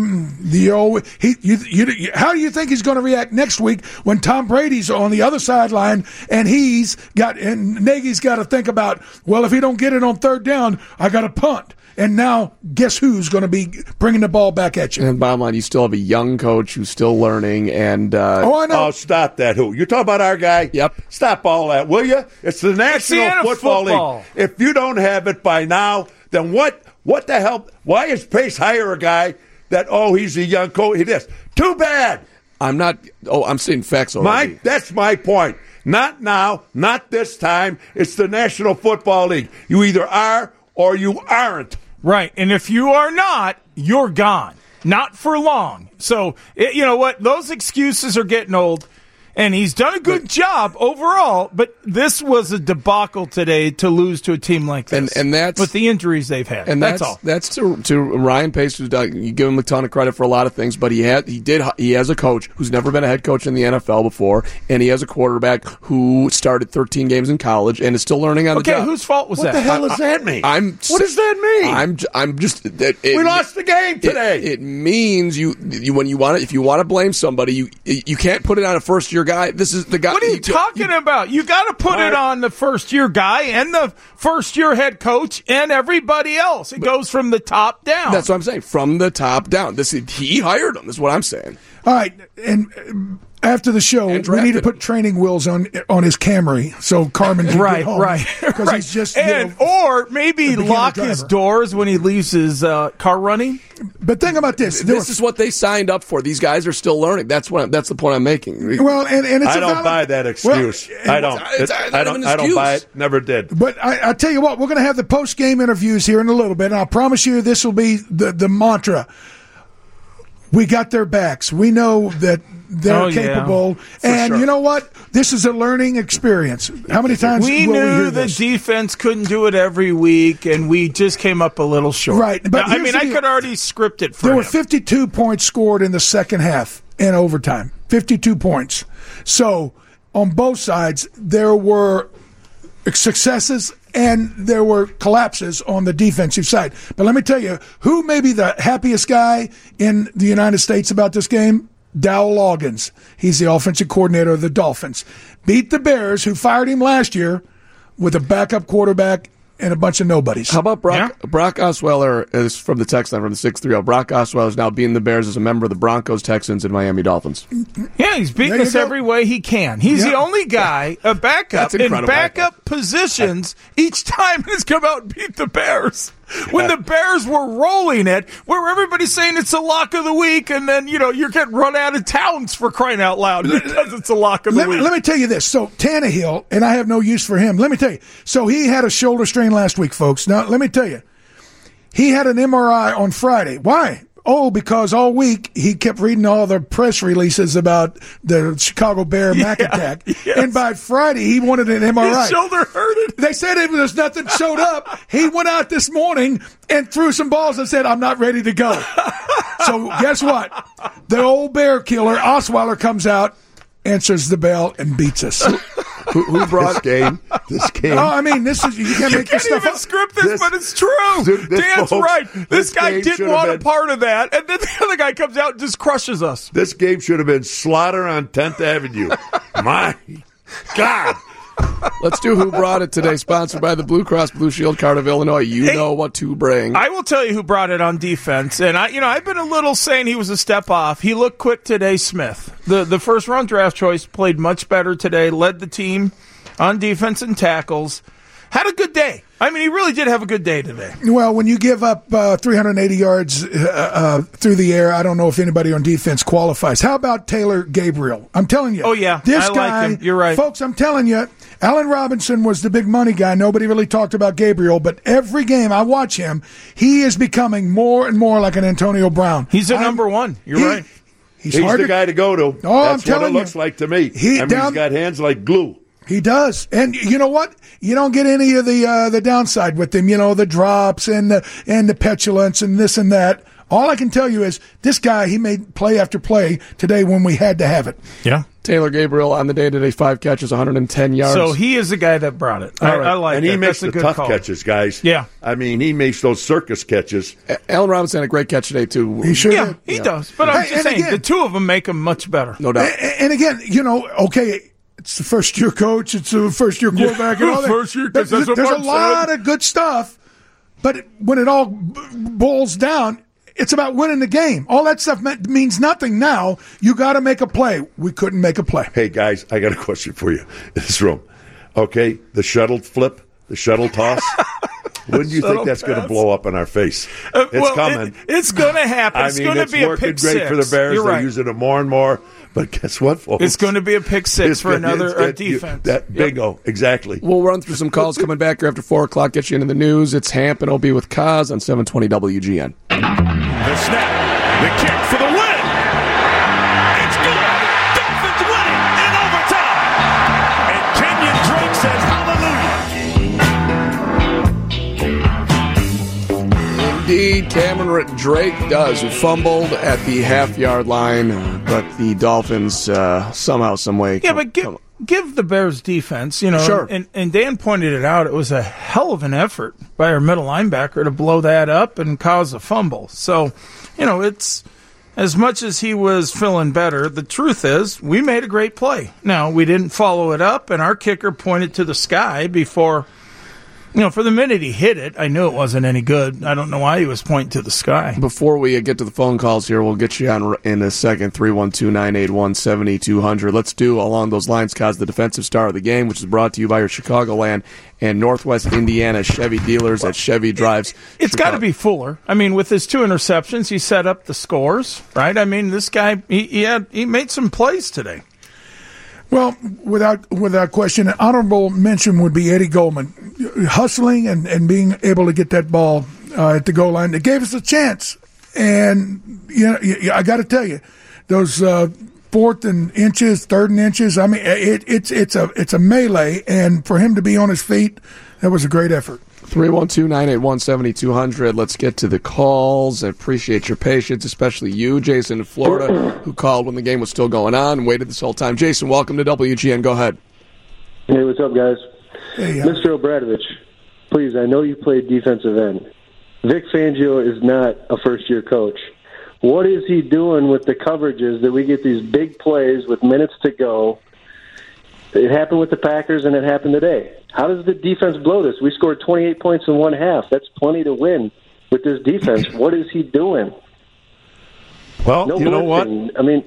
how do you think he's going to react next week when Tom Brady's on the other sideline and Nagy's got to think about, well, if he don't get it on third down, I got to punt. And now, guess who's going to be bringing the ball back at you? And bottom line, you still have a young coach who's still learning. And I know. Oh, stop that! Who you're talking about? Our guy? Yep. Stop all that, will you? It's the National Football League. If you don't have it by now, then what the hell? Why is Pace hire a guy that he's a young coach? He this? Too bad. I'm not. Oh, I'm seeing facts already. That's my point. Not now, not this time. It's the National Football League. You either are or you aren't. Right. And if you are not, you're gone. Not for long. So, you know what? Those excuses are getting old. And he's done a good job overall, but this was a debacle today to lose to a team like this. And that's with the injuries they've had. And that's all. That's to Ryan Pace, who's done. You give him a ton of credit for a lot of things, but he has a coach who's never been a head coach in the NFL before, and he has a quarterback who started 13 games in college and is still learning on the job. Okay, whose fault was that? What the hell does that mean? What does that mean? I'm just. We lost the game today. It means you when you want if you want to blame somebody, you can't put it on a first year guy. This is the guy. What are you talking about? You got to put it on the first-year guy and the first-year head coach and everybody else. It goes from the top down. That's what I'm saying. From the top down. He hired him. Is what I'm saying. All right, and after the show, we need to put training wheels on his Camry so Carmen can get home. Right. Because he's just or maybe lock his doors when he leaves his car running. But think about this. This is what they signed up for. These guys are still learning. That's the point I'm making. Well, and it's I don't buy that excuse. Well, I don't buy it. Never did. But I tell you what, we're going to have the post-game interviews here in a little bit, and I'll promise you this will be the mantra. We got their backs. We know that they're capable. And you know what? This is a learning experience. How many times we will knew we hear the this? defense couldn't do it every week, and we just came up a little short. Right. But I could already script it for There him. were 52 points scored in the second half in overtime. 52 points. So on both sides, there were successes and there were collapses on the defensive side. But let me tell you, who may be the happiest guy in the United States about this game? Dow Loggins. He's the offensive coordinator of the Dolphins. Beat the Bears, who fired him last year, with a backup quarterback and a bunch of nobodies. How about Brock Osweiler is from the text line from the 630. Brock Osweiler is now beating the Bears as a member of the Broncos, Texans, and Miami Dolphins. Yeah, he's beating us every way he can. He's the only guy, a backup, in backup positions each time has come out and beat the Bears. When the Bears were rolling it, where everybody's saying it's a lock of the week, and then, you're getting run out of towns for crying out loud because it's a lock of the week. Let me tell you this. So Tannehill, and I have no use for him. Let me tell you. So he had a shoulder strain last week, folks. Now, let me tell you. He had an MRI on Friday. Why? Oh, because all week he kept reading all the press releases about the Chicago Bear Mac attack. Yes. And by Friday, he wanted an MRI. His shoulder hurted. They said if there's nothing showed up, he went out this morning and threw some balls and said, I'm not ready to go. So guess what? The old Bear killer, Osweiler, comes out, answers the bell, and beats us. Who brought this game? Oh, I mean, this is you can't make this stuff up. Script this, but it's true. Dan's right. This guy didn't want a part of that, and then the other guy comes out and just crushes us. This game should have been Slaughter on 10th Avenue. My God. Let's do Who Brought It today, sponsored by the Blue Cross Blue Shield Card of Illinois. You know what to bring. I will tell you who brought it on defense, and I've been a little saying he was a step off. He looked quick today, Smith. The first-round draft choice played much better today, led the team on defense and tackles. Had a good day. I mean, he really did have a good day today. Well, when you give up 380 yards through the air, I don't know if anybody on defense qualifies. How about Taylor Gabriel? I'm telling you. Oh, yeah. This I guy, like him. You're right. Folks, I'm telling you, Allen Robinson was the big money guy. Nobody really talked about Gabriel, but every game I watch him, he is becoming more and more like an Antonio Brown. He's a number one. You're right. He's the guy to go to. Oh, That's I'm telling what it looks like to me. He's got hands like glue. He does. And you know what? You don't get any of the downside with him, the drops and the petulance and this and that. All I can tell you is this guy, he made play after play today when we had to have it. Yeah. Taylor Gabriel on the day today, 5 catches, 110 yards. So he is the guy that brought it. I like and that. he makes That's the a good tough call. catches, guys. Yeah. I mean, he makes those circus catches. Allen Robinson had a great catch today, too. He sure did. He does. But I'm just saying, the two of them make him much better. No doubt. And again, okay, it's the first-year coach, it's the first-year quarterback, and all that. First year, there's a lot of good stuff, but when it all boils down, it's about winning the game. All that stuff means nothing now. You got to make a play. We couldn't make a play. Hey, guys, I got a question for you in this room. Okay, the shuttle flip, the shuttle toss. When do you think that's going to blow up in our face? It's coming. It's going to happen. It's going to be a pick six. It's working great for the Bears. They're using it more and more. But guess what, folks? It's going to be a pick six for another defense. Bingo, exactly. We'll run through some calls coming back here after 4 o'clock. Get you into the news. It's Hamp and OB with Kaz on 720 WGN. The snap, the kick for the win. It's good. Dolphins win in overtime. And Kenyon Drake says hallelujah. Indeed, Cameron Drake does, who fumbled at the half-yard line, but the Dolphins somehow, someway... Yeah, but give the Bears defense, Sure. And Dan pointed it out, it was a hell of an effort by our middle linebacker to blow that up and cause a fumble. So, it's... As much as he was feeling better, the truth is we made a great play. Now, we didn't follow it up, and our kicker pointed to the sky before... for the minute he hit it, I knew it wasn't any good. I don't know why he was pointing to the sky. Before we get to the phone calls here, we'll get you on in a second, 312-981-7200. Let's do along those lines, Kaz, the defensive star of the game, which is brought to you by your Chicagoland and Northwest Indiana Chevy dealers at Chevy Drives. It's got to be Fuller. I mean, with his 2 interceptions, he set up the scores, right? I mean, this guy, he made some plays today. Well, without question, an honorable mention would be Eddie Goldman, hustling and being able to get that ball at the goal line. It gave us a chance, and I got to tell you, those 4th and inches, 3rd and inches. I mean, it's a melee, and for him to be on his feet, that was a great effort. 312-981-7200. Let's get to the calls. I appreciate your patience, especially you, Jason in Florida, who called when the game was still going on and waited this whole time. Jason, welcome to WGN. Go ahead. Hey, what's up, guys? Hey, Mr. Obradovich, please, I know you played defensive end. Vic Fangio is not a first-year coach. What is he doing with the coverages that we get these big plays with minutes to go? It happened with the Packers, and it happened today. How does the defense blow this? We scored 28 points in one half. That's plenty to win with this defense. What is he doing? Well, you know what? I mean,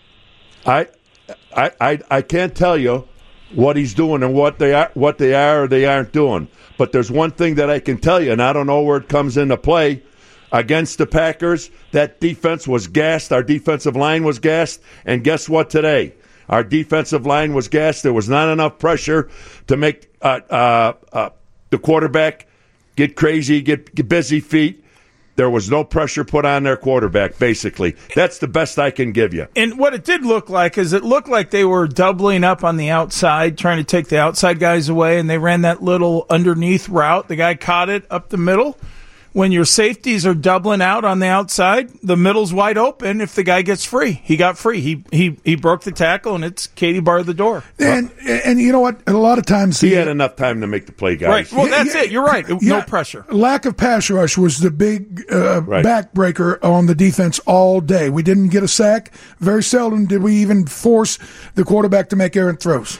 I can't tell you what he's doing and what they are or they aren't doing. But there's one thing that I can tell you, and I don't know where it comes into play. Against the Packers, that defense was gassed. Our defensive line was gassed. And guess what today? Our defensive line was gassed. There was not enough pressure to make the quarterback get crazy, get busy feet. There was no pressure put on their quarterback, basically. That's the best I can give you. And what it did look like is it looked like they were doubling up on the outside, trying to take the outside guys away, and they ran that little underneath route. The guy caught it up the middle. When your safeties are doubling out on the outside, the middle's wide open if the guy gets free. He got free. He broke the tackle, and it's Katie barred the door. And you know what? A lot of times he had enough time to make the play, guys. Right. Well, that's it. You're right. No pressure. Lack of pass rush was the big backbreaker on the defense all day. We didn't get a sack. Very seldom did we even force the quarterback to make errant throws.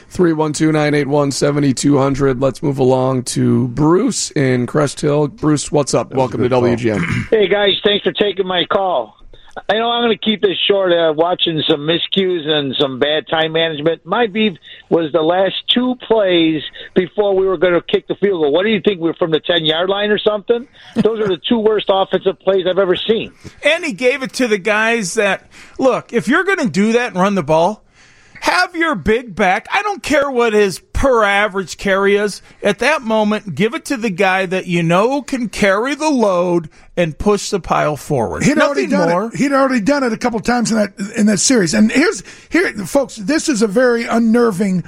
312-981-7200. Let's move along to Bruce in Crest Hill. Bruce, what's up? Welcome to WGN. Hey, guys. Thanks for taking my call. I know I'm going to keep this short, watching some miscues and some bad time management. My beef was the last 2 plays before we were going to kick the field goal. What do you think? We're from the 10-yard line or something? Those are the 2 worst offensive plays I've ever seen. And he gave it to the guys that, look, if you're going to do that and run the ball, have your big back. I don't care what his per average carry is. At that moment, give it to the guy that you know can carry the load and push the pile forward. He'd already done it a couple times in that series. And here, folks, this is a very unnerving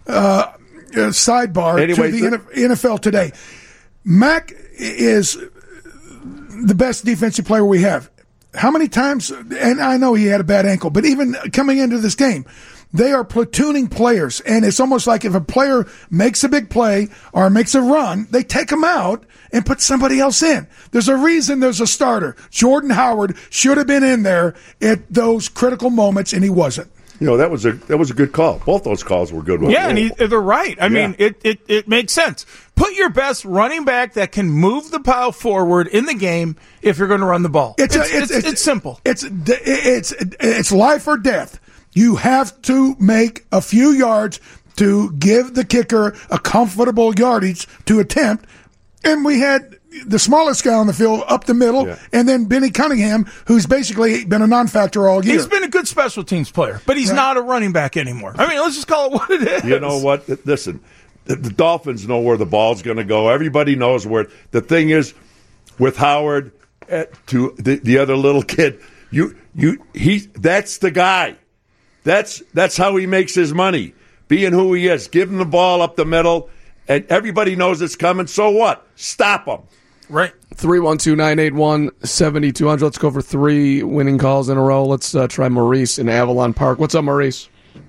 sidebar to the NFL today. Mack is the best defensive player we have. How many times, and I know he had a bad ankle, but even coming into this game, they are platooning players, and it's almost like if a player makes a big play or makes a run, they take him out and put somebody else in. There's a reason there's a starter. Jordan Howard should have been in there at those critical moments, and he wasn't. You know, that was a good call. Both those calls were good ones. Yeah, and they're right. I mean, it makes sense. Put your best running back that can move the pile forward in the game if you're going to run the ball. It's simple. It's life or death. You have to make a few yards to give the kicker a comfortable yardage to attempt. And we had, the smallest guy on the field up the middle, and then Benny Cunningham, who's basically been a non-factor all year. He's been a good special teams player, but he's not a running back anymore. I mean, let's just call it what it is. You know what? Listen, the Dolphins know where the ball's going to go. Everybody knows where. The thing is, with Howard to the other little kid, that's the guy. That's how he makes his money, being who he is. Give him the ball up the middle, and everybody knows it's coming. So what? Stop him. Right. 312-981-7200. Let's go for 3 winning calls in a row. Let's try Maurice in Avalon Park. What's up, Maurice?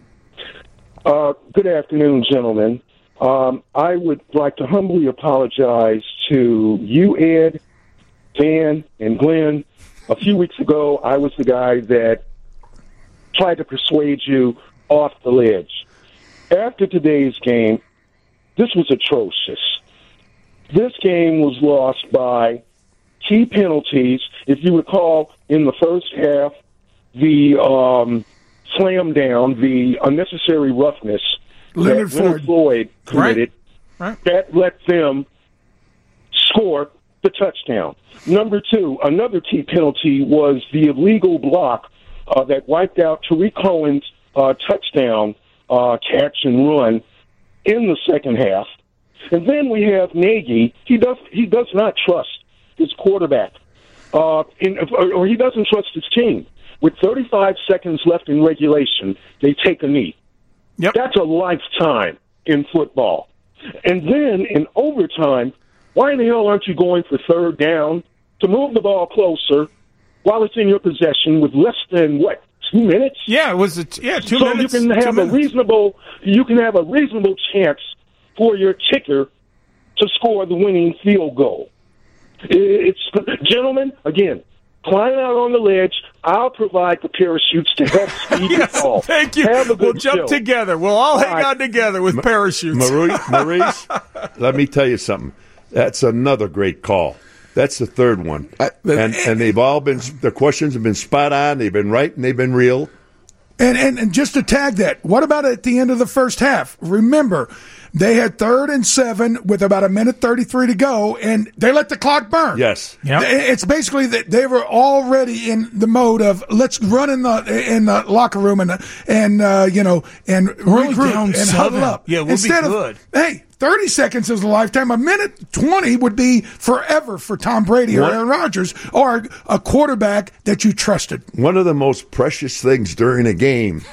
Good afternoon, gentlemen. I would like to humbly apologize to you, Ed, Dan, and Glenn. A few weeks ago, I was the guy that tried to persuade you off the ledge. After today's game, this was atrocious. This game was lost by key penalties. If you recall, in the first half, the slam down, the unnecessary roughness Leonard that Floyd committed, that let them score the touchdown. Number 2, another key penalty was the illegal block that wiped out Tariq Cohen's touchdown catch and run in the second half. And then we have Nagy. He does not trust his quarterback, or he doesn't trust his team. With 35 seconds left in regulation, they take a knee. Yep. That's a lifetime in football. And then in overtime, why in the hell aren't you going for third down to move the ball closer while it's in your possession with less than 2 minutes? Yeah, it was 2 minutes. So you can have a reasonable chance for your kicker to score the winning field goal. Gentlemen, again, climb out on the ledge. I'll provide the parachutes to help speed the ball. Thank you. We'll jump together. We'll all hang on together with parachutes. Maurice, let me tell you something. That's another great call. That's the third one. And they've all been, the questions have been spot on, they've been right, and they've been real. And just to tag that, what about at the end of the first half? Remember, they had 3rd and 7 with about 1:33 to go, and they let the clock burn. Yes. Yep. It's basically that they were already in the mode of let's run in the locker room and regroup and huddle up. Yeah, we'll Instead be good. Hey, 30 seconds is a lifetime. 1:20 would be forever for Tom Brady or Aaron Rodgers or a quarterback that you trusted. One of the most precious things during a game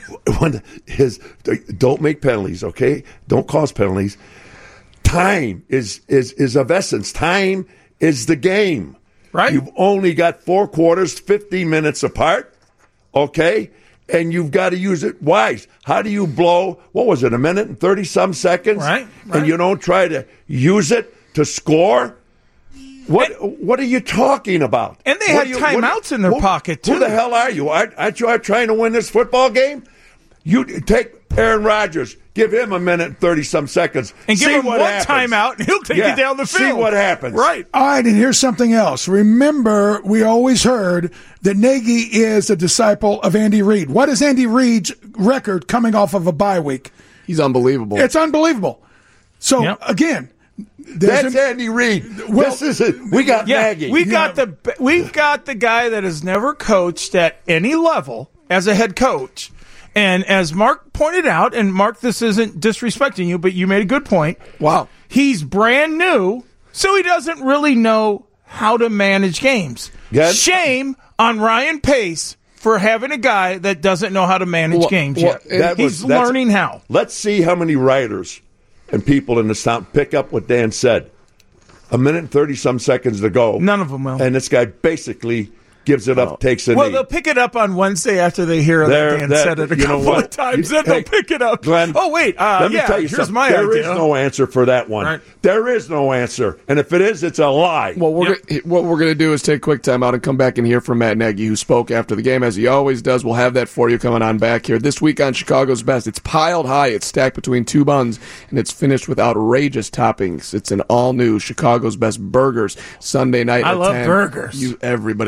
is don't make penalties, okay? Don't cause penalties. Time is of essence. Time is the game. Right. You've only got 4 quarters, 50 minutes apart, okay? And you've got to use it wise. How do you blow, 1 minute and 30-some seconds? Right. And you don't try to use it to score? What are you talking about? And they had timeouts in their pocket, too. Who the hell are you? Aren't you trying to win this football game? You take Aaron Rodgers, give him 1 minute and 30-some seconds. And give him one happens. timeout, and he'll take you down the field. See what happens. Right. All right, and here's something else. Remember, we always heard that Nagy is a disciple of Andy Reid. What is Andy Reid's record coming off of a bye week? He's unbelievable. It's unbelievable. So, again... That's Andy Reid. Well, this is it. We got Nagy. We've got the guy that has never coached at any level as a head coach. And as Mark pointed out, and Mark, this isn't disrespecting you, but you made a good point. Wow. He's brand new, so he doesn't really know how to manage games. Yes. Shame on Ryan Pace for having a guy that doesn't know how to manage games yet. He's learning how. Let's see how many writers and people in this town pick up what Dan said. 1 minute and 30-some seconds to go. None of them will. And this guy basically gives it up, takes a knee. Well, they'll pick it up on Wednesday after they hear that Dan said it a couple of times. Then they'll pick it up. Glenn, oh, wait. let me tell you here's something. My there idea. is no answer for that one. Right. There is no answer. And if it is, it's a lie. Well, what we're going to do is take a quick time out and come back and hear from Matt Nagy, who spoke after the game, as he always does. We'll have that for you coming on back here. This week on Chicago's Best, it's piled high. It's stacked between 2 buns, and it's finished with outrageous toppings. It's an all-new Chicago's Best burgers Sunday night at 10. I love burgers. Everybody loves a good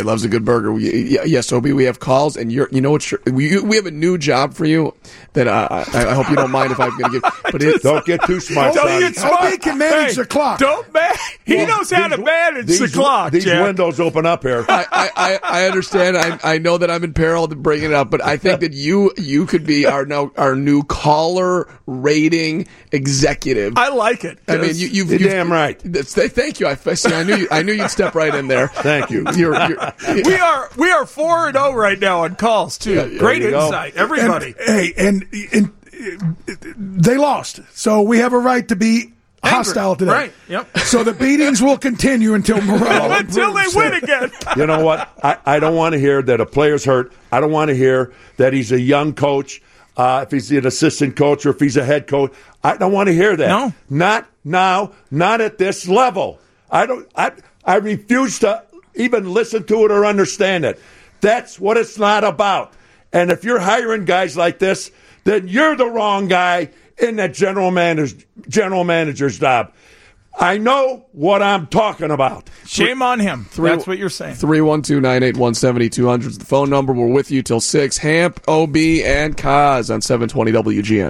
Burger. Yes, Obi, we have calls, and you know what? We have a new job for you that I hope you don't mind if I'm going to give. But don't get too smart. Don't get smart. Obi can manage the clock. He knows how to manage the clock. These Jack. windows open up here. I understand. I know that I'm in peril to bring it up, but I think that you could be our new caller rating executive. I like it. I mean, you're damn right. Thank you. I knew you'd step right in there. Thank you. We are 4-0 right now on calls too. Yeah, great insight, everybody. And they lost, so we have a right to be hostile today. Right. Yep. So the beatings will continue until morale until they improves. win again. You know what? I don't want to hear that a player's hurt. I don't want to hear that he's a young coach. If he's an assistant coach or if he's a head coach, I don't want to hear that. No. Not now. Not at this level. I refuse to even listen to it or understand it. That's what it's not about. And if you're hiring guys like this, then you're the wrong guy in that general manager's job. I know what I'm talking about. Shame on him. That's what you're saying. 312-981-7200 is the phone number. We're with you till 6. Hamp, OB, and Kaz on 720 WGN.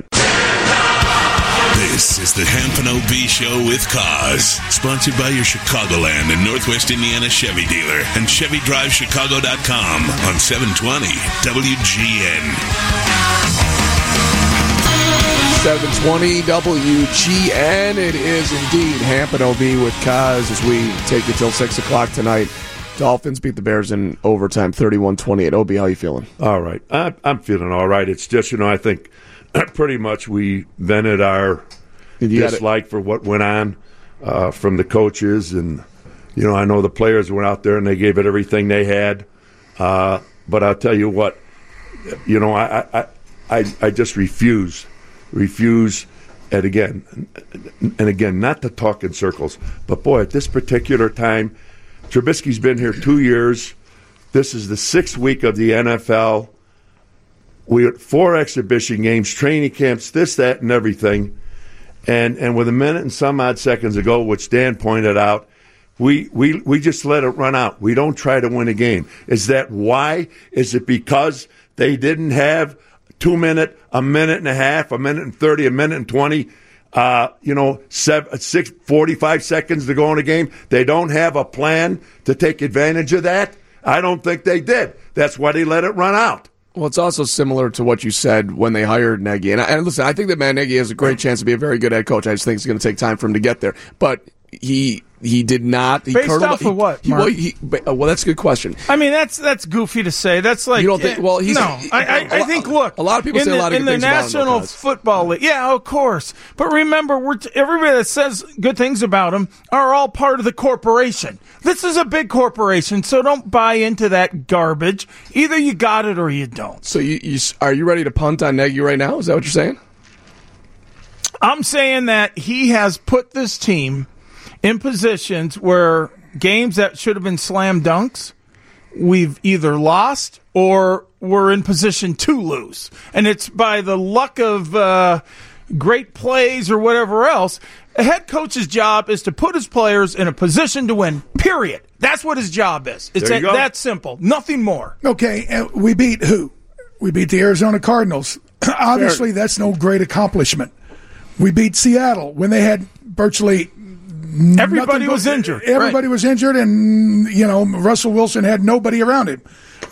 This is the Hamp and OB Show with Kaz, sponsored by your Chicagoland and Northwest Indiana Chevy dealer and ChevyDriveChicago.com on 720 WGN. 720 WGN. It is indeed Hamp and OB with Kaz as we take you till 6 o'clock tonight. Dolphins beat the Bears in overtime, 31-28. OB, how you feeling? All right. I'm feeling all right. It's just, I think pretty much we vented our dislike for what went on from the coaches. And, I know the players went out there and they gave it everything they had. But I'll tell you what, I just refuse, and again, not to talk in circles, but boy, at this particular time, Trubisky's been here 2 years. This is the 6th week of the NFL. We had 4 exhibition games, training camps, this, that, and everything. And with a minute and some odd seconds ago, which Dan pointed out, we just let it run out. We don't try to win a game. Is that why? Is it because they didn't have 2 minute, a minute and a half, a minute and 30, a minute and 20, 45 seconds to go in a game? They don't have a plan to take advantage of that? I don't think they did. That's why they let it run out. Well, it's also similar to what you said when they hired Nagy. And listen, I think that Matt Nagy has a great chance to be a very good head coach. I just think it's going to take time for him to get there. But he did not. Based off of what, Mark? Well, that's a good question. I mean, that's goofy to say. That's like you don't think. Well, I think. Look, a lot of people say a lot of good things about him. In the National Football League, yeah, of course. But remember, everybody that says good things about him are all part of the corporation. This is a big corporation, so don't buy into that garbage. Either you got it or you don't. So are you ready to punt on Nagy right now? Is that what you're saying? I'm saying that he has put this team in positions where games that should have been slam dunks, we've either lost or we're in position to lose. And it's by the luck of great plays or whatever else. A head coach's job is to put his players in a position to win, period. That's what his job is. It's that simple. Nothing more. Okay, we beat who? We beat the Arizona Cardinals. Obviously, that's no great accomplishment. We beat Seattle when they had virtually everybody was injured. Everybody was injured, and Russell Wilson had nobody around him.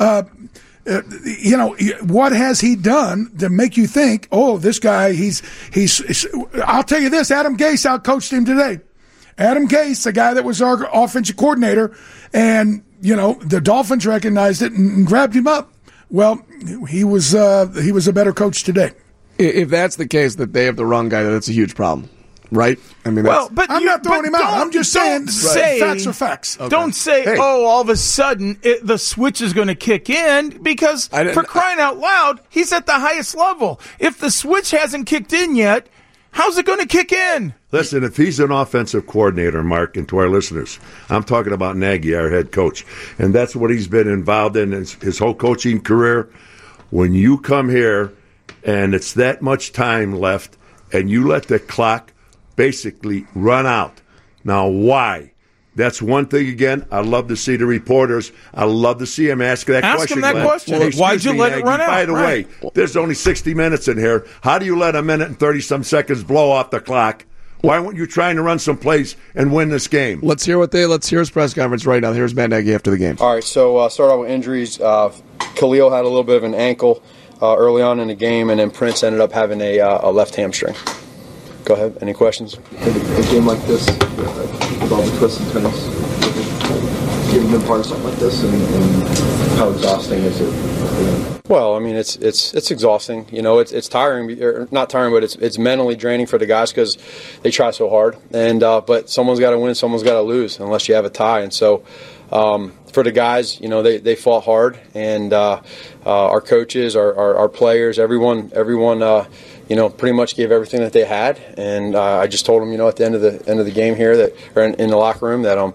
What has he done to make you think, oh, this guy, he's I'll tell you this, Adam Gase outcoached him today. Adam Gase, the guy that was our offensive coordinator, and, the Dolphins recognized it and grabbed him up. Well, he was a better coach today. If that's the case, that they have the wrong guy, that's a huge problem. Right? I mean, but I'm not throwing him out. I'm just saying facts are facts. Okay. Don't say, all of a sudden the switch is going to kick in, because for crying out loud, he's at the highest level. If the switch hasn't kicked in yet, how's it going to kick in? Listen, if he's an offensive coordinator, Mark, and to our listeners, I'm talking about Nagy, our head coach, and that's what he's been involved in his whole coaching career. When you come here and it's that much time left and you let the clock basically run out. Now, why? That's one thing, again, I love to see the reporters. I love to see them ask that question. Ask them that Glenn. question. Well, why'd you let it run out? By the way, there's only 60 minutes in here. How do you let a minute and 30-some seconds blow off the clock? Why weren't you trying to run some plays and win this game? Let's hear his press conference right now. Here's Matt Nagy after the game. All right, so start out with injuries. Khalil had a little bit of an ankle early on in the game, and then Prince ended up having a left hamstring. Go ahead. Any questions? A game like this, with all the twists and turns, you've been part of something like this, and how exhausting is it? Well, I mean, it's exhausting. It's tiring, or not tiring, but it's mentally draining for the guys because they try so hard. And but someone's got to win, someone's got to lose, unless you have a tie. And so for the guys, they fought hard, and our coaches, our players, everyone. Pretty much gave everything that they had, and I just told them, at the end of the game here, that or in the locker room, that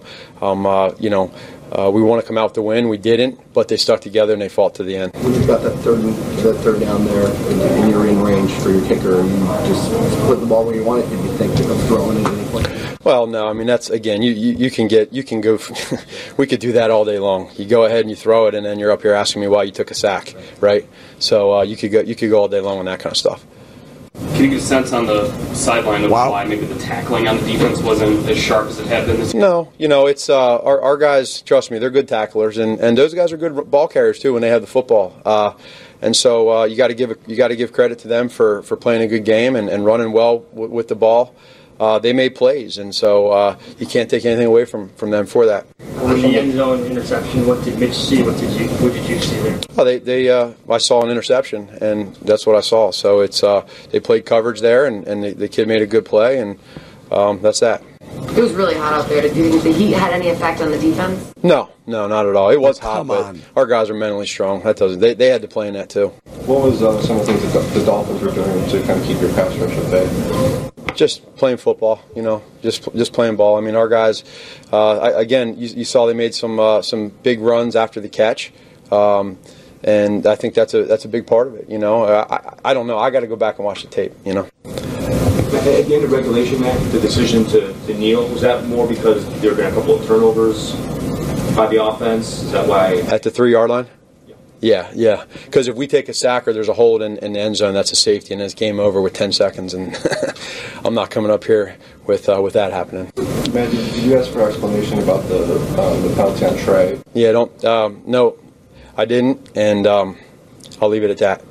we want to come out with the win. We didn't, but they stuck together and they fought to the end. When you got that third down there, and you're in range for your kicker, and you just split the ball where you want it, did you think of throwing it at any point? Well, no. I mean, that's again, you can go. We could do that all day long. You go ahead and you throw it, and then you're up here asking me why you took a sack, right? So you could go all day long on that kind of stuff. Can you get a sense on the sideline of why maybe the tackling on the defense wasn't as sharp as it had been this year? No, it's our guys. Trust me, they're good tacklers, and those guys are good ball carriers too when they have the football. And so you got to give credit to them for playing a good game and running well with the ball. They made plays, and so you can't take anything away from them for that. On the end zone interception, what did Mitch see? What did you see there? Well, I saw an interception, and that's what I saw. So it's they played coverage there, and the kid made a good play, and that's that. It was really hot out there. Did you think the heat had any effect on the defense? No, not at all. It was hot, but our guys are mentally strong. That doesn't. They had to play in that too. What was some of the things that the Dolphins were doing to kind of keep your pass rush at bay? Just playing football, just playing ball. I mean, our guys, you saw they made some big runs after the catch, and I think that's a big part of it. I don't know. I got to go back and watch the tape. At the end of regulation, Matt, the decision to kneel, was that more because there were going to be a couple of turnovers by the offense? Is that why? At the 3-yard line? Yeah. Because if we take a sack or there's a hold in the end zone, that's a safety, and it's game over with 10 seconds. And I'm not coming up here with that happening. Matt, did you ask for explanation about the penalty on Trey? Yeah, no, I didn't, and I'll leave it at that.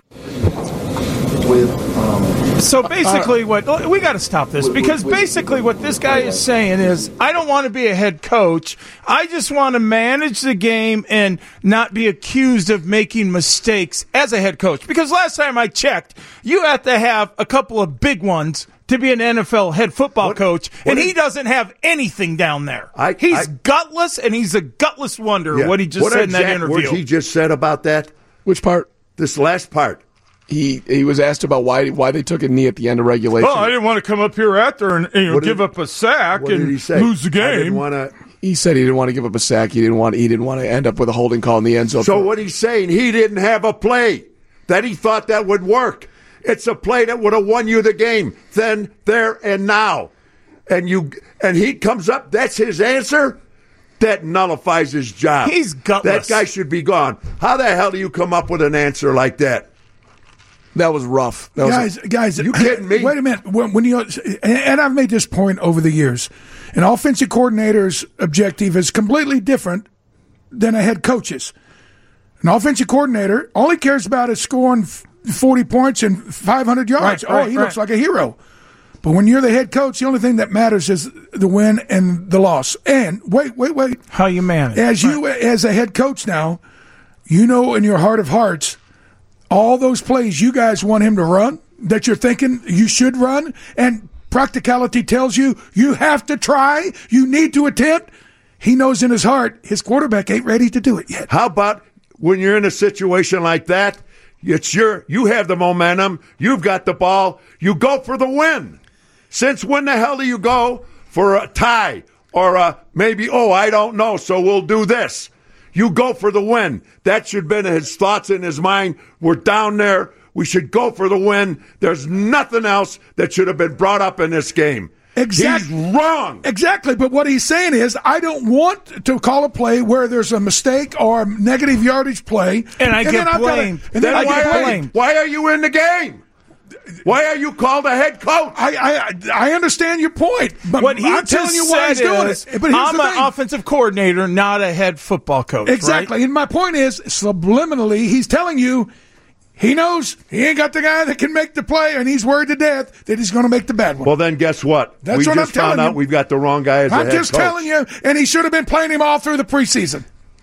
So basically, we got to stop this, because basically what this guy is saying is, I don't want to be a head coach. I just want to manage the game and not be accused of making mistakes as a head coach. Because last time I checked, you have to have a couple of big ones to be an NFL head football coach, and he doesn't have anything down there. He's gutless, and he's a gutless wonder, what he just said in that interview. What he just said about that? Which part? This last part. He was asked about why they took a knee at the end of regulation. Oh, I didn't want to come up here after and give up a sack and lose the game. He said he didn't want to give up a sack. He didn't want to end up with a holding call in the end zone. So what he's saying, he didn't have a play that he thought that would work. It's a play that would have won you the game then, there, and now. And he comes up. That's his answer. That nullifies his job. He's gutless. That guy should be gone. How the hell do you come up with an answer like that? That was rough. Guys, you kidding me? Wait a minute. When and I've made this point over the years, an offensive coordinator's objective is completely different than a head coach's. An offensive coordinator only cares about his scoring 40 points and 500 yards. He looks like a hero. But when you're the head coach, the only thing that matters is the win and the loss. And wait. How you manage. As a head coach now, in your heart of hearts, all those plays you guys want him to run that you're thinking you should run, and practicality tells you have to try, you need to attempt. He knows in his heart his quarterback ain't ready to do it yet. How about when you're in a situation like that, you have the momentum, you've got the ball, you go for the win. Since when the hell do you go for a tie or maybe, I don't know, so we'll do this? You go for the win. That should have been his thoughts in his mind. We're down there. We should go for the win. There's nothing else that should have been brought up in this game. Exactly. He's wrong. Exactly. But what he's saying is, I don't want to call a play where there's a mistake or a negative yardage play. And I get blamed. Why are you in the game? Why are you called a head coach? I understand your point, but what I'm telling you why he's doing it. But I'm an offensive coordinator, not a head football coach. Exactly. Right? And my point is, subliminally, he's telling you he knows he ain't got the guy that can make the play, and he's worried to death that he's going to make the bad one. Well, then guess what? That's we what just I'm telling found out you. we've got the wrong guy as a head coach. I'm just telling you, and he should have been playing him all through the preseason.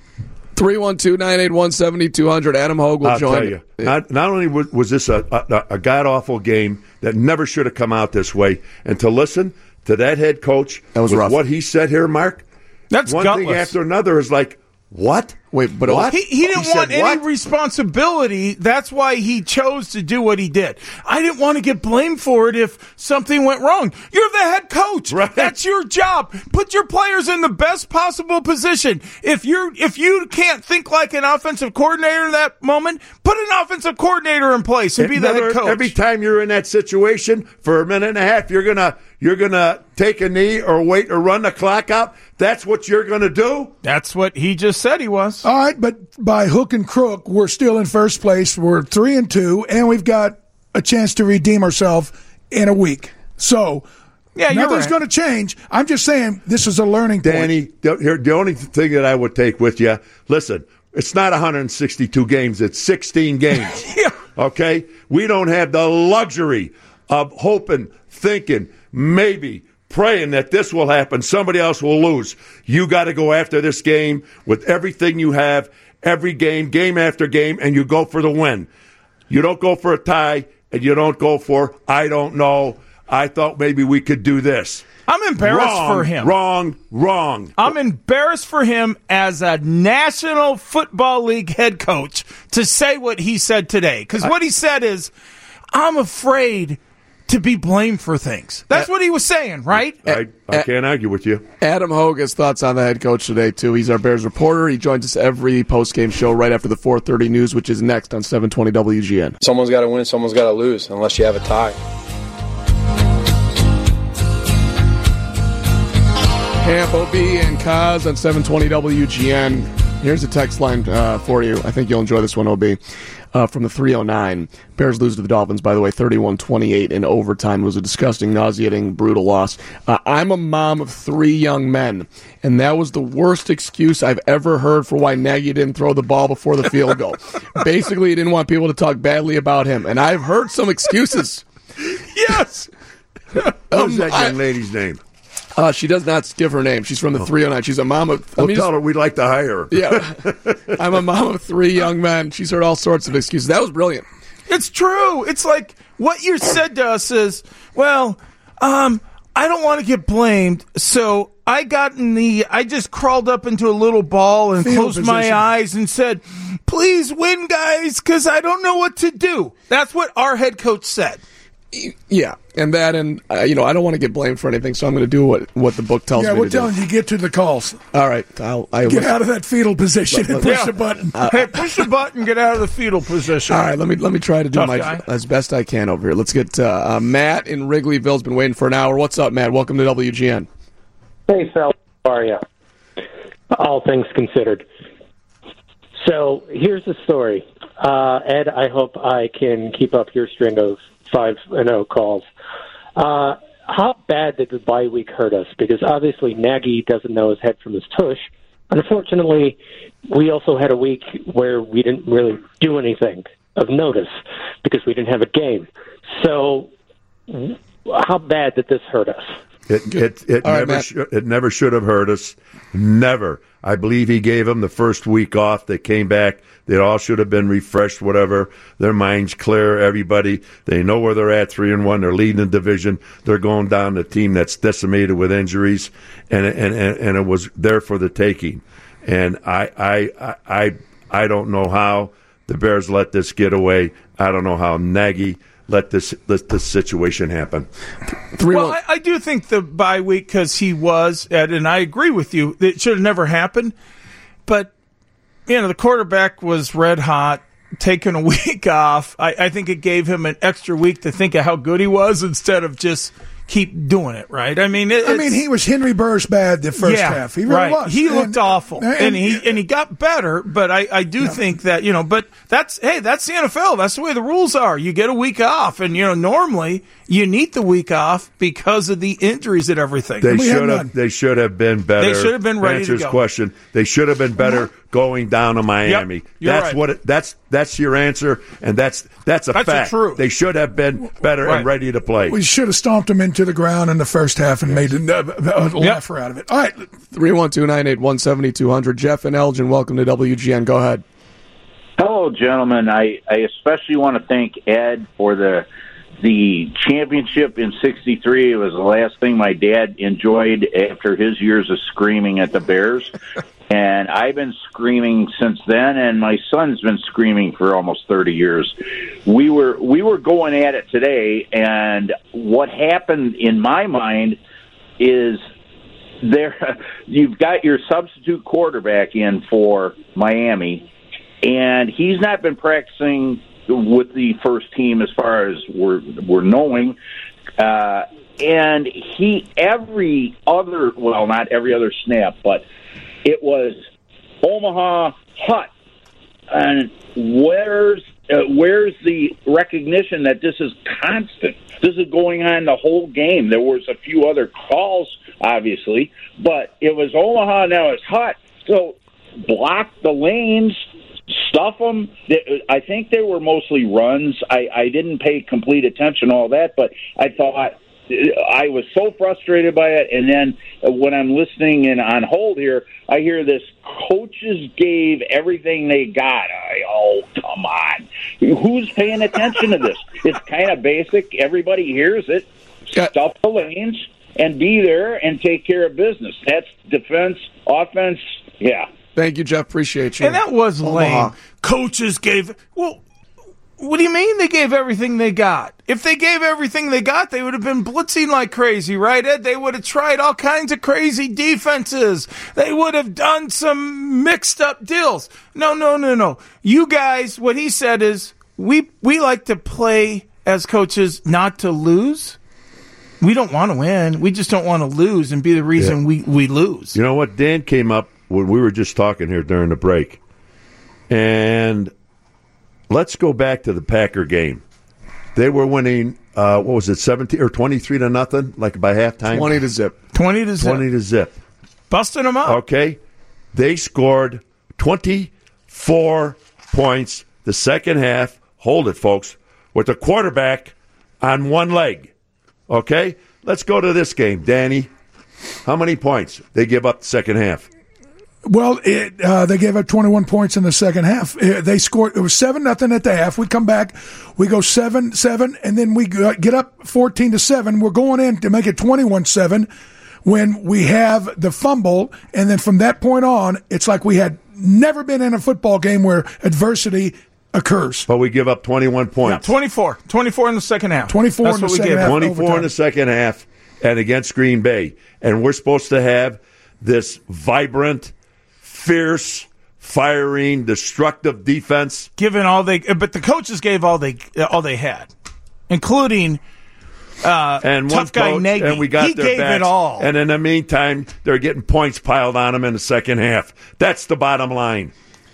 312-981-7200. Adam Hogue will join you. Not only was this a god-awful game that never should have come out this way, and to listen to that head coach that was with rough. what he said here, Mark, that's one gutless. thing after another is like, what? Wait, but what? He didn't want any responsibility. That's why he chose to do what he did. I didn't want to get blamed for it if something went wrong. You're the head coach. Right. That's your job. Put your players in the best possible position. If you can't think like an offensive coordinator in that moment, put an offensive coordinator in place and be the head coach. Every time you're in that situation for a minute and a half, you're gonna take a knee or wait or run the clock out. That's what you're gonna do. That's what he just said he was. All right, but by hook and crook, we're still in first place. We're 3-2, and we've got a chance to redeem ourselves in a week. So nothing's going to change. I'm just saying this is a learning point. Danny, the only thing that I would take with you, listen, it's not 162 games. It's 16 games. Yeah. Okay? We don't have the luxury of hoping, thinking, maybe praying that this will happen, somebody else will lose. You got to go after this game with everything you have, every game after game, and you go for the win. You don't go for a tie, and you don't go for, I don't know, I thought maybe we could do this. I'm embarrassed for him. Wrong. I'm embarrassed for him as a National Football League head coach to say what he said today. Because what he said is, I'm afraid to be blamed for things. That's what he was saying, right? I can't argue with you. Adam Hogue has thoughts on the head coach today, too. He's our Bears reporter. He joins us every post-game show right after the 4:30 news, which is next on 720 WGN. Someone's got to win, someone's got to lose, unless you have a tie. Camp OB and Kaz on 720 WGN. Here's a text line for you. I think you'll enjoy this one, OB. From the 309. Bears lose to the Dolphins, by the way, 31-28 in overtime. It was a disgusting, nauseating, brutal loss. I'm a mom of 3 young men, and that was the worst excuse I've ever heard for why Nagy didn't throw the ball before the field goal. Basically, he didn't want people to talk badly about him, and I've heard some excuses. Yes! What's that young lady's name? She does not give her name. She's from the 309. She's a mom of... tell her we'd like to hire her. Yeah. I'm a mom of 3 young men. She's heard all sorts of excuses. That was brilliant. It's true. It's like what you said to us is, well, I don't want to get blamed, so I just crawled up into a little ball and closed my eyes and said, please win, guys, because I don't know what to do. That's what our head coach said. Yeah, and I don't want to get blamed for anything, so I'm going to do what the book tells me to do. Yeah, we're telling you, get to the calls. All right. Get out of that fetal position and push the button. Hey, push the button, get out of the fetal position. All right, let me try to do as best I can over here. Let's get Matt in Wrigleyville's been waiting for an hour. What's up, Matt? Welcome to WGN. Hey, Phil. How are you? All things considered. So here's the story. Ed, I hope I can keep up your string of 5-0 calls. How bad did the bye week hurt us? Because obviously Nagy doesn't know his head from his tush. Unfortunately, we also had a week where we didn't really do anything of notice because we didn't have a game. So how bad did this hurt us? It never should have hurt us. Never. I believe he gave them the first week off. They came back. They all should have been refreshed, whatever. Their minds clear, everybody. They know where they're at, 3-1. They're leading the division. They're going down to a team that's decimated with injuries, and it was there for the taking. And I don't know how the Bears let this get away. I don't know how Nagy let this situation happen. Well, I do think the bye week, because he was, Ed, and I agree with you, it should have never happened. But, the quarterback was red hot, taking a week off. I think it gave him an extra week to think of how good he was instead of just keep doing it, right? I mean, he was Henry Burris bad the first half. He really was. He looked awful, and he got better. But I do think that but that's the NFL. That's the way the rules are. You get a week off, and normally you need the week off because of the injuries and everything. They should have been better. They should have been ready to go. Question. They should have been better going down to Miami. Yep, that's your answer, and that's a fact. True. They should have been better and ready to play. We should have stomped them into the ground in the first half and made a laugher out of it. All right. 312-981-7200. Jeff and Elgin, welcome to WGN. Go ahead. Hello, gentlemen. I especially want to thank Ed for the championship in '63. It was the last thing my dad enjoyed after his years of screaming at the Bears. And I've been screaming since then, and my son's been screaming for almost 30 years. We were going at it today, and what happened in my mind is you've got your substitute quarterback in for Miami, and he's not been practicing with the first team as far as we're knowing. And not every other snap, but it was Omaha Hut. And where's the recognition that this is constant? This is going on the whole game. There was a few other calls, obviously, but it was Omaha, now it's Hut. So block the lanes, stuff them. I think they were mostly runs. I didn't pay complete attention to all that, but I thought I was so frustrated by it. And then when I'm listening and on hold here, I hear this: coaches gave everything they got. Come on. Who's paying attention to this? It's kind of basic. Everybody hears it. Stuff the lanes and be there and take care of business. That's defense, offense. Yeah. Thank you, Jeff. Appreciate you. And that was lame. Coaches gave... Well, what do you mean they gave everything they got? If they gave everything they got, they would have been blitzing like crazy, right, Ed? They would have tried all kinds of crazy defenses. They would have done some mixed-up deals. No. You guys, what he said is, we like to play as coaches not to lose. We don't want to win. We just don't want to lose and be the reason we lose. You know what? Dan came up when we were just talking here during the break. And let's go back to the Packer game. They were winning, 17 or 23-0, like by halftime? 20-0. 20-0. Busting them up. Okay. They scored 24 points the second half. Hold it, folks. With the quarterback on one leg. Okay? Let's go to this game, Danny. How many points they give up the second half? Well, they gave up 21 points in the second half. They scored. It was 7-0 at the half. We come back, we go 7-7, and then we get up 14-7. We're going in to make it 21-7 when we have the fumble, and then from that point on, it's like we had never been in a football game where adversity occurs. But we give up 21 points. Yeah, 24 in the second half. 24 That's in the what we second gave half. 24 in the second half, and against Green Bay, and we're supposed to have this vibrant, fierce, firing, destructive defense. But the coaches gave all they had, including and tough guy coach, Nagy. And we got he their gave backs, it all. And in the meantime, they're getting points piled on them in the second half. That's the bottom line.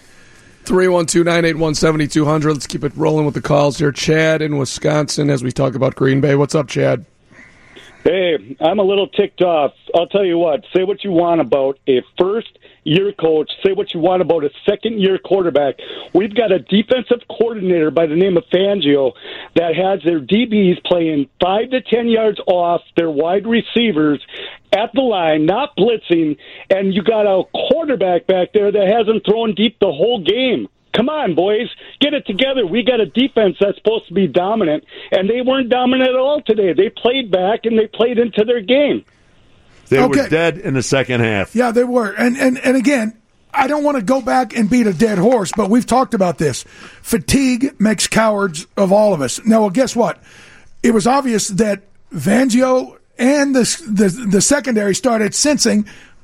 312-981-7200. Let's keep it rolling with the calls here. Chad in Wisconsin as we talk about Green Bay. What's up, Chad? Hey, I'm a little ticked off. I'll tell you what. Say what you want about a first-year coach. Say what you want about a second-year quarterback. We've got a defensive coordinator by the name of Fangio that has their DBs playing 5 to 10 yards off their wide receivers at the line, not blitzing, and you got a quarterback back there that hasn't thrown deep the whole game. Come on, boys. Get it together. We got a defense that's supposed to be dominant, and they weren't dominant at all today. They played back, and they played into their game. They were dead in the second half. Yeah, they were. And again, I don't want to go back and beat a dead horse, but we've talked about this. Fatigue makes cowards of all of us. Now, well, guess what? It was obvious that Fangio and the secondary started sensing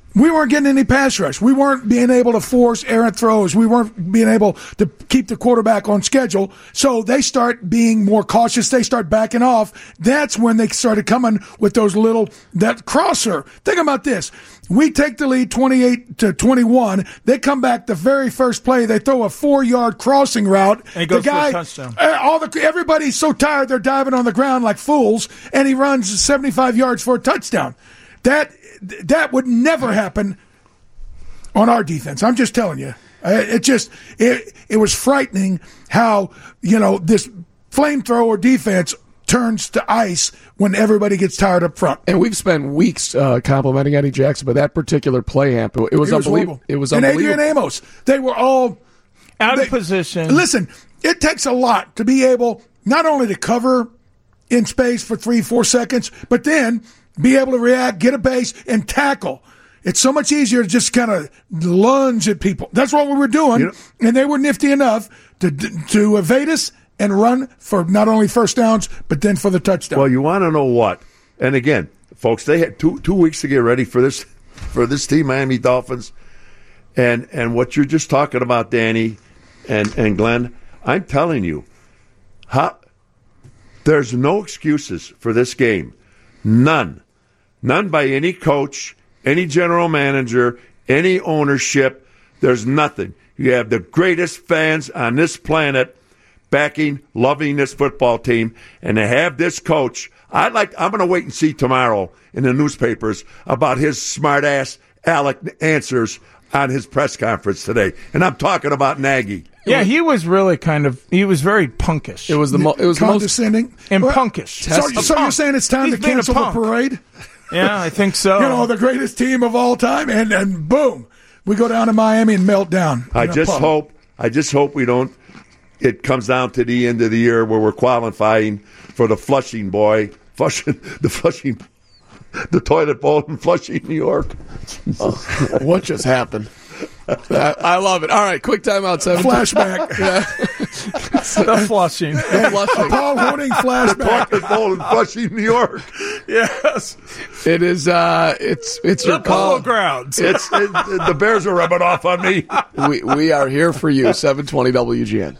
we weren't getting any pass rush. We weren't being able to force errant throws. We weren't being able to keep the quarterback on schedule. So they start being more cautious. They start backing off. That's when they started coming with that crosser. Think about this. We take the lead 28-21. They come back the very first play. They throw a 4-yard crossing route. And he goes for a touchdown. Everybody's so tired they're diving on the ground like fools, and he runs 75 yards for a touchdown. That would never happen on our defense. I'm just telling you. It was frightening how, this flamethrower defense turns to ice when everybody gets tired up front. And we've spent weeks complimenting Eddie Jackson, but that particular play happened. It was unbelievable. It was unbelievable. And Adrian Amos, they were all out of position. Listen, it takes a lot to be able not only to cover in space for 3-4 seconds, but then be able to react, get a base, and tackle. It's so much easier to just kind of lunge at people. That's what we were doing, and they were nifty enough to evade us and run for not only first downs, but then for the touchdown. Well, you want to know what? And again, folks, they had two weeks to get ready for this team, Miami Dolphins, and what you're just talking about, Danny and Glenn. I'm telling you, there's no excuses for this game. None by any coach, any general manager, any ownership. There's nothing. You have the greatest fans on this planet backing, loving this football team, and to have this coach. I'm going to wait and see tomorrow in the newspapers about his smart-ass Alec answers on his press conference today. And I'm talking about Nagy. Yeah, he was really he was very punkish. It was the most condescending and punkish. So you're saying it's time to cancel the parade? Yeah, I think so. The greatest team of all time, and boom, we go down to Miami and melt down. I just hope we don't. It comes down to the end of the year where we're qualifying for the Flushing the toilet bowl in Flushing, New York. What just happened? I love it. All right, quick timeout. Flashback. The Flushing. A Paul Hornung flashback. The toilet bowl in Flushing, New York. Yes. It is. It's your Polo Grounds. The Bears are rubbing off on me. We are here for you. 720 WGN.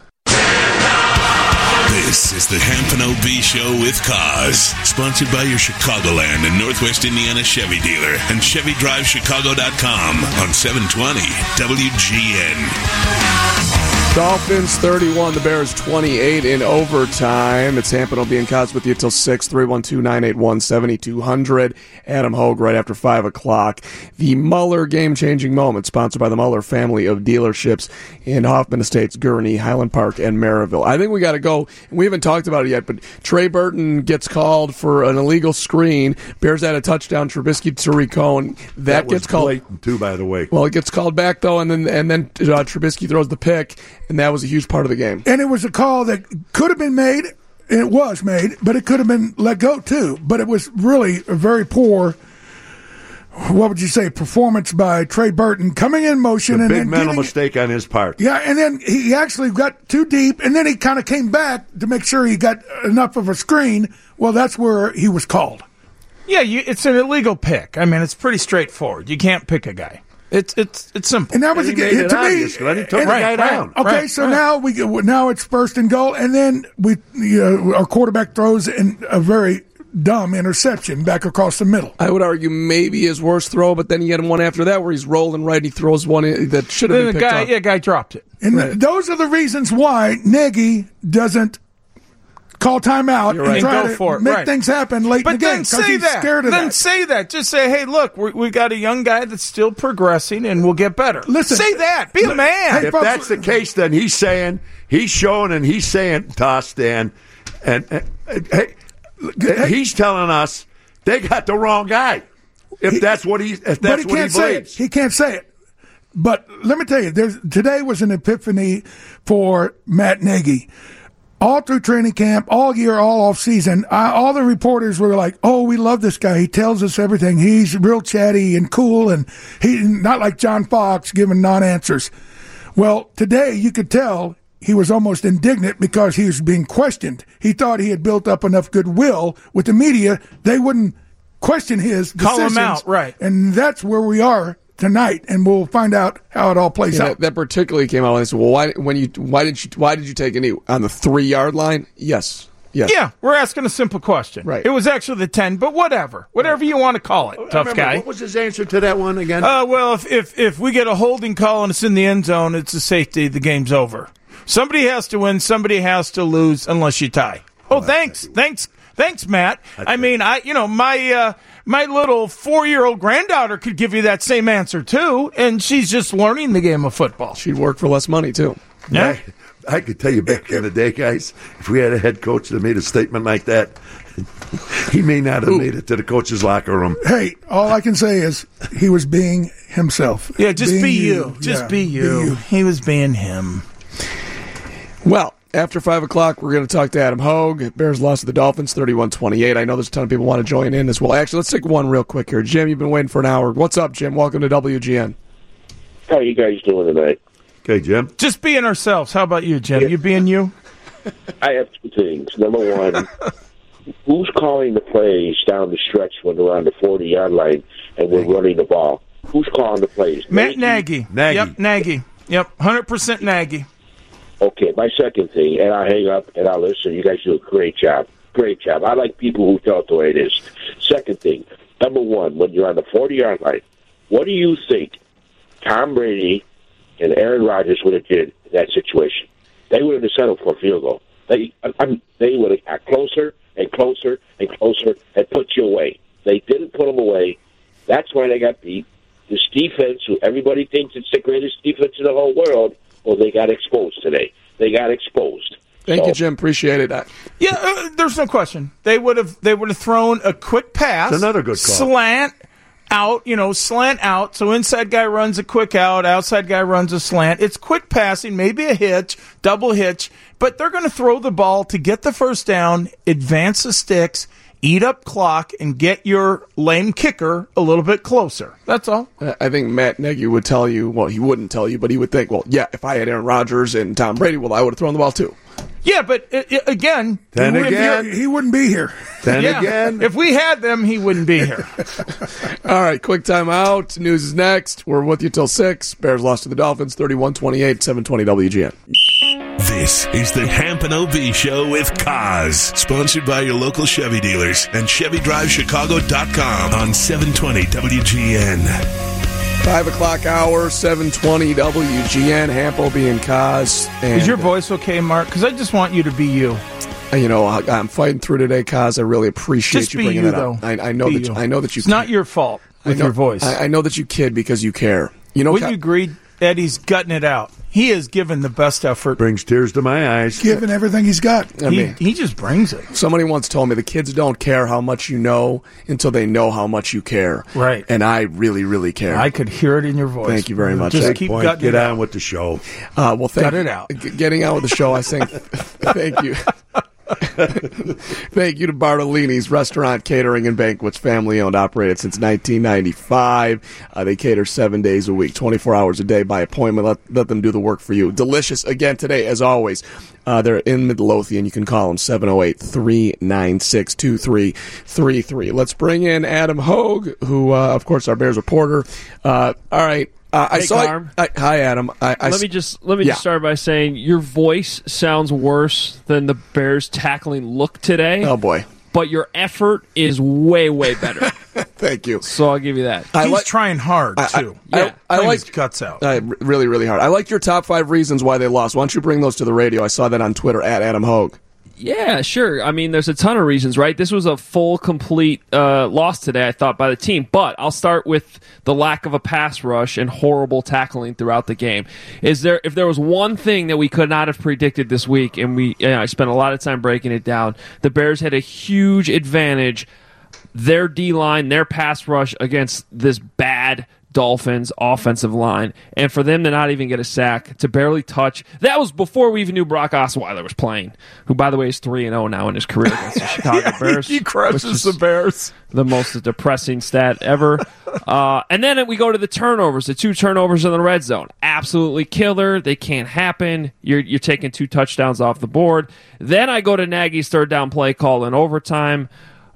This is the Hampton OB Show with Cause, sponsored by your Chicagoland and Northwest Indiana Chevy dealer and ChevyDriveChicago.com on 720 WGN. Dolphins 31, the Bears 28 in overtime. It's Hampton OB and Cause with you till 6, 312-981-7200. Adam Hogue right after 5 o'clock. The Muller game-changing moment, sponsored by the Muller family of dealerships in Hoffman Estates, Gurnee, Highland Park, and Maryville. I think we got to go. We haven't talked about it yet, but Trey Burton gets called for an illegal screen. Bears had a touchdown, Trubisky to Riccone. That gets called. Blatant too, by the way. Well, it gets called back though, and then Trubisky throws the pick, and that was a huge part of the game. And it was a call that could have been made, and it was made, but it could have been let go too. But it was really a very poor, what would you say, performance by Trey Burton coming in motion. Big mental mistake on his part. Yeah, and then he actually got too deep, and then he kind of came back to make sure he got enough of a screen. Well, that's where he was called. Yeah, it's an illegal pick. I mean, it's pretty straightforward. You can't pick a guy. It's simple. And that was to me. He took the guy down. Okay, now now it's first and goal, and then our quarterback throws a very dumb interception back across the middle. I would argue maybe his worst throw, but then he had one after that where he's rolling right. He throws one that should have been picked up. The guy dropped it. And those are the reasons why Nagy doesn't call timeout and try to make things happen late in the game because he's scared of that. Then say that. Just say, hey, look, we got a young guy that's still progressing, and we'll get better. Listen, say that. Be a man. If that's the case, then he's showing, and he's saying, toss Dan, and he's telling us they got the wrong guy. If that's what he believes, he can't say it. But let me tell you, today was an epiphany for Matt Nagy. All through training camp, all year, all off season, all the reporters were like, "Oh, we love this guy. He tells us everything. He's real chatty and cool, and he not like John Fox giving non-answers." Well, today you could tell he was almost indignant because he was being questioned. He thought he had built up enough goodwill with the media; they wouldn't question his Call him decisions. out, right. And that's where we are tonight, and we'll find out how it all plays out. That particularly came out when they said, "Well, why did you take a knee on the 3-yard line?" Yes. Yeah, we're asking a simple question. Right. It was actually the 10, but whatever you want to call it, tough guy. What was his answer to that one again? Well, if we get a holding call and it's in the end zone, it's a safety. The game's over. Somebody has to win. Somebody has to lose unless you tie. Oh, thanks, Matt. I mean, my little 4-year-old granddaughter could give you that same answer too, and she's just learning the game of football. She'd work for less money too. Yeah. I could tell you back in the day, guys, if we had a head coach that made a statement like that, he may not have made it to the coach's locker room. Hey, all I can say is he was being himself. Yeah, just being be you. Just be you. He was being him. Well, after 5 o'clock, we're going to talk to Adam Hogue. Bears lost to the Dolphins 31-28. I know there's a ton of people want to join in as well. Actually, let's take one real quick here. Jim, you've been waiting for an hour. What's up, Jim? Welcome to WGN. How are you guys doing tonight? Okay, Jim. Just being ourselves. How about you, Jim? You being you? I have two things. Number one, who's calling the plays down the stretch when they're on the 40-yard line and we're running the ball? Who's calling the plays? Matt Nagy. Yep, Nagy. Yep, 100% Nagy. Okay, my second thing, and I'll hang up and I'll listen. You guys do a great job. Great job. I like people who tell it the way it is. Second thing, number one, when you're on the 40-yard line, what do you think Tom Brady and Aaron Rodgers would have did in that situation? They would have settled for a field goal. They would have got closer and closer and closer and put you away. They didn't put them away. That's why they got beat. This defense, who everybody thinks it's the greatest defense in the whole world, well, they got exposed today. They got exposed. Thank you, Jim. Appreciate it. Yeah, there's no question. They would have thrown a quick pass. It's another good call. Slant out. So inside guy runs a quick out, outside guy runs a slant. It's quick passing, maybe a hitch, double hitch, but they're going to throw the ball to get the first down, advance the sticks, eat up clock, and get your lame kicker a little bit closer. That's all. I think Matt Nagy would tell you, well, he wouldn't tell you, but he would think, well, yeah, if I had Aaron Rodgers and Tom Brady, well, I would have thrown the ball too. Yeah, but again, he wouldn't be here. Again. If we had them, he wouldn't be here. All right, quick time out. News is next. We're with you till 6. Bears lost to the Dolphins 31-28, 720 WGN. This is the Hampton OB Show with Kaz, sponsored by your local Chevy dealers and ChevyDriveChicago.com on 720 WGN. 5 o'clock hour, 720 WGN, Hampo being Kaz. Is your voice okay, Mark? Because I just want you to be you. You know, I'm fighting through today, Kaz. I really appreciate just you bringing you, that up. Though. I know that you. It's not your fault with your voice. I know that you kid because you care. You know, wouldn't you agree, Eddie's gutting it out? He has given the best effort. Brings tears to my eyes. Giving everything he's got. He just brings it. Somebody once told me the kids don't care how much you know until they know how much you care. Right. And I really, really care. I could hear it in your voice. Thank you very much. Just keep gutting Get it on out. with the show. Well, gut it out. Getting on with the show, I think. Thank you. Thank you to Bartolini's Restaurant, Catering, and Banquets, family-owned, operated since 1995. They cater 7 days a week, 24 hours a day by appointment. Let them do the work for you. Delicious, again, today, as always. They're in Midlothian. You can call them 708-396-2333. Let's bring in Adam Hogue, who, of course, our Bears reporter. All right. I saw. Hi, Adam. Let me just start by saying your voice sounds worse than the Bears' tackling look today. Oh boy! But your effort is way, way better. Thank you. So I'll give you that. He's trying hard too. I like his guts out. Really, really hard. I like your top 5 reasons why they lost. Why don't you bring those to the radio? I saw that on Twitter at Adam Hogue. Yeah, sure. I mean, there's a ton of reasons, right? This was a full, complete loss today, I thought, by the team. But I'll start with the lack of a pass rush and horrible tackling throughout the game. If there was one thing that we could not have predicted this week, and I spent a lot of time breaking it down, the Bears had a huge advantage, their D-line, their pass rush against this bad Dolphins offensive line, and for them to not even get a sack, to barely touch. That was before we even knew Brock Osweiler was playing, who, by the way, is 3-0 now in his career against the Chicago Bears. He crushes the Bears. The most depressing stat ever. And then we go to the turnovers, the 2 turnovers in the red zone. Absolutely killer. They can't happen. You're taking 2 touchdowns off the board. Then I go to Nagy's third down play call in overtime.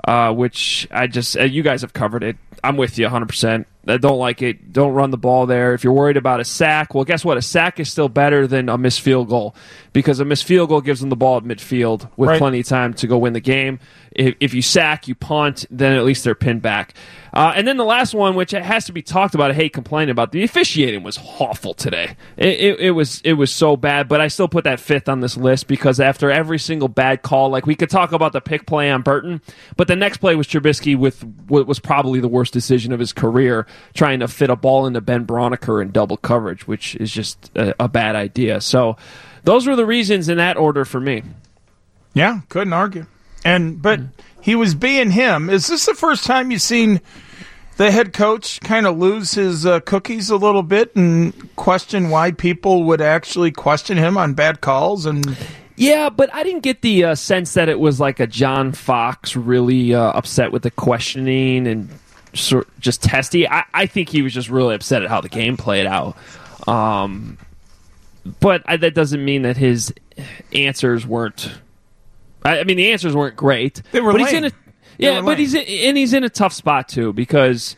which you guys have covered it. I'm with you 100%. I don't like it. Don't run the ball there. If you're worried about a sack, well, guess what? A sack is still better than a missed field goal because a missed field goal gives them the ball at midfield with plenty of time to go win the game. If you sack, you punt, then at least they're pinned back. And then the last one, which has to be talked about, I hate complaining about, the officiating was awful today. It was so bad, but I still put that fifth on this list because after every single bad call, like we could talk about the pick play on Burton, but the next play was Trubisky with what was probably the worst decision of his career, trying to fit a ball into Ben Brauneker in double coverage, which is just a bad idea. So those were the reasons in that order for me. Yeah, couldn't argue. But he was being him. Is this the first time you've seen the head coach kind of lose his cookies a little bit and question why people would actually question him on bad calls? Yeah, but I didn't get the sense that it was like a John Fox really upset with the questioning and just testy. I think he was just really upset at how the game played out. But that doesn't mean that his answers weren't. I mean, the answers weren't great. They were lame. He's in a tough spot too because,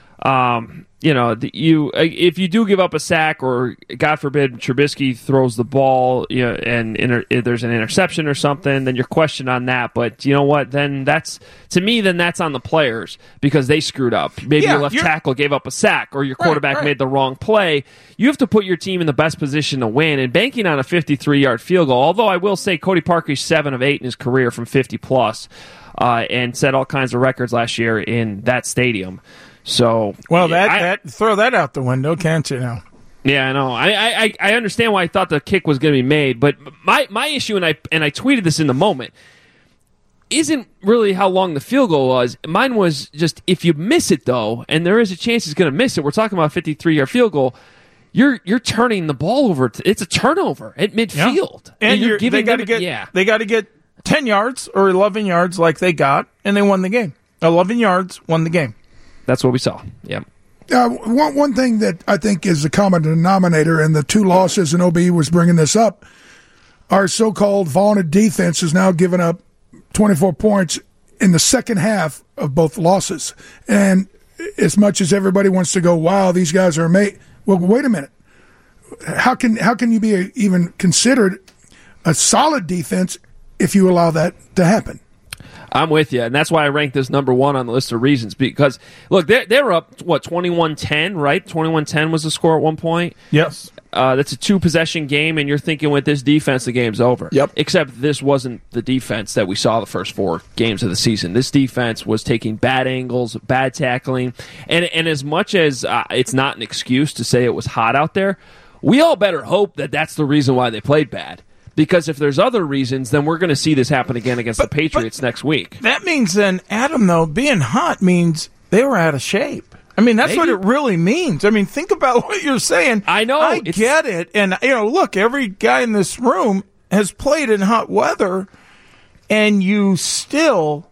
if you do give up a sack or God forbid Trubisky throws the ball, and if there's an interception or something, then you're questioned on that. But you know what? Then that's on the players because they screwed up. Maybe your left tackle gave up a sack or your quarterback made the wrong play. You have to put your team in the best position to win. And banking on a 53-yard field goal, although I will say Cody Parkey's 7 of 8 in his career from 50+, and set all kinds of records last year in that stadium. So throw that out the window, can't you now? Yeah, I know. I understand why I thought the kick was going to be made, but my issue, and I tweeted this in the moment, isn't really how long the field goal was. Mine was just if you miss it though, and there is a chance he's going to miss it. We're talking about a 53-yard field goal. You're turning the ball over. It's a turnover at midfield, and they got to get 10 yards or 11 yards like they got, and they won the game. 11 yards won the game. That's what we saw. Yeah. One thing that I think is a common denominator, and the two losses, and OB was bringing this up, our so-called vaunted defense has now given up 24 points in the second half of both losses. And as much as everybody wants to go, wow, these guys are amazing. Well, wait a minute. How can you be even considered a solid defense if you allow that to happen? I'm with you, and that's why I ranked this number one on the list of reasons. Because, look, they're up, 21-10, right? 21-10 was the score at one point? Yes. That's a two-possession game, and you're thinking with this defense, the game's over. Yep. Except this wasn't the defense that we saw the first 4 games of the season. This defense was taking bad angles, bad tackling, and as much as it's not an excuse to say it was hot out there, we all better hope that that's the reason why they played bad. Because if there's other reasons, then we're going to see this happen again against the Patriots next week. That means then, Adam, though, being hot means they were out of shape. I mean, that's what it really means. I mean, think about what you're saying. I know. I get it. And, look, every guy in this room has played in hot weather, and you still,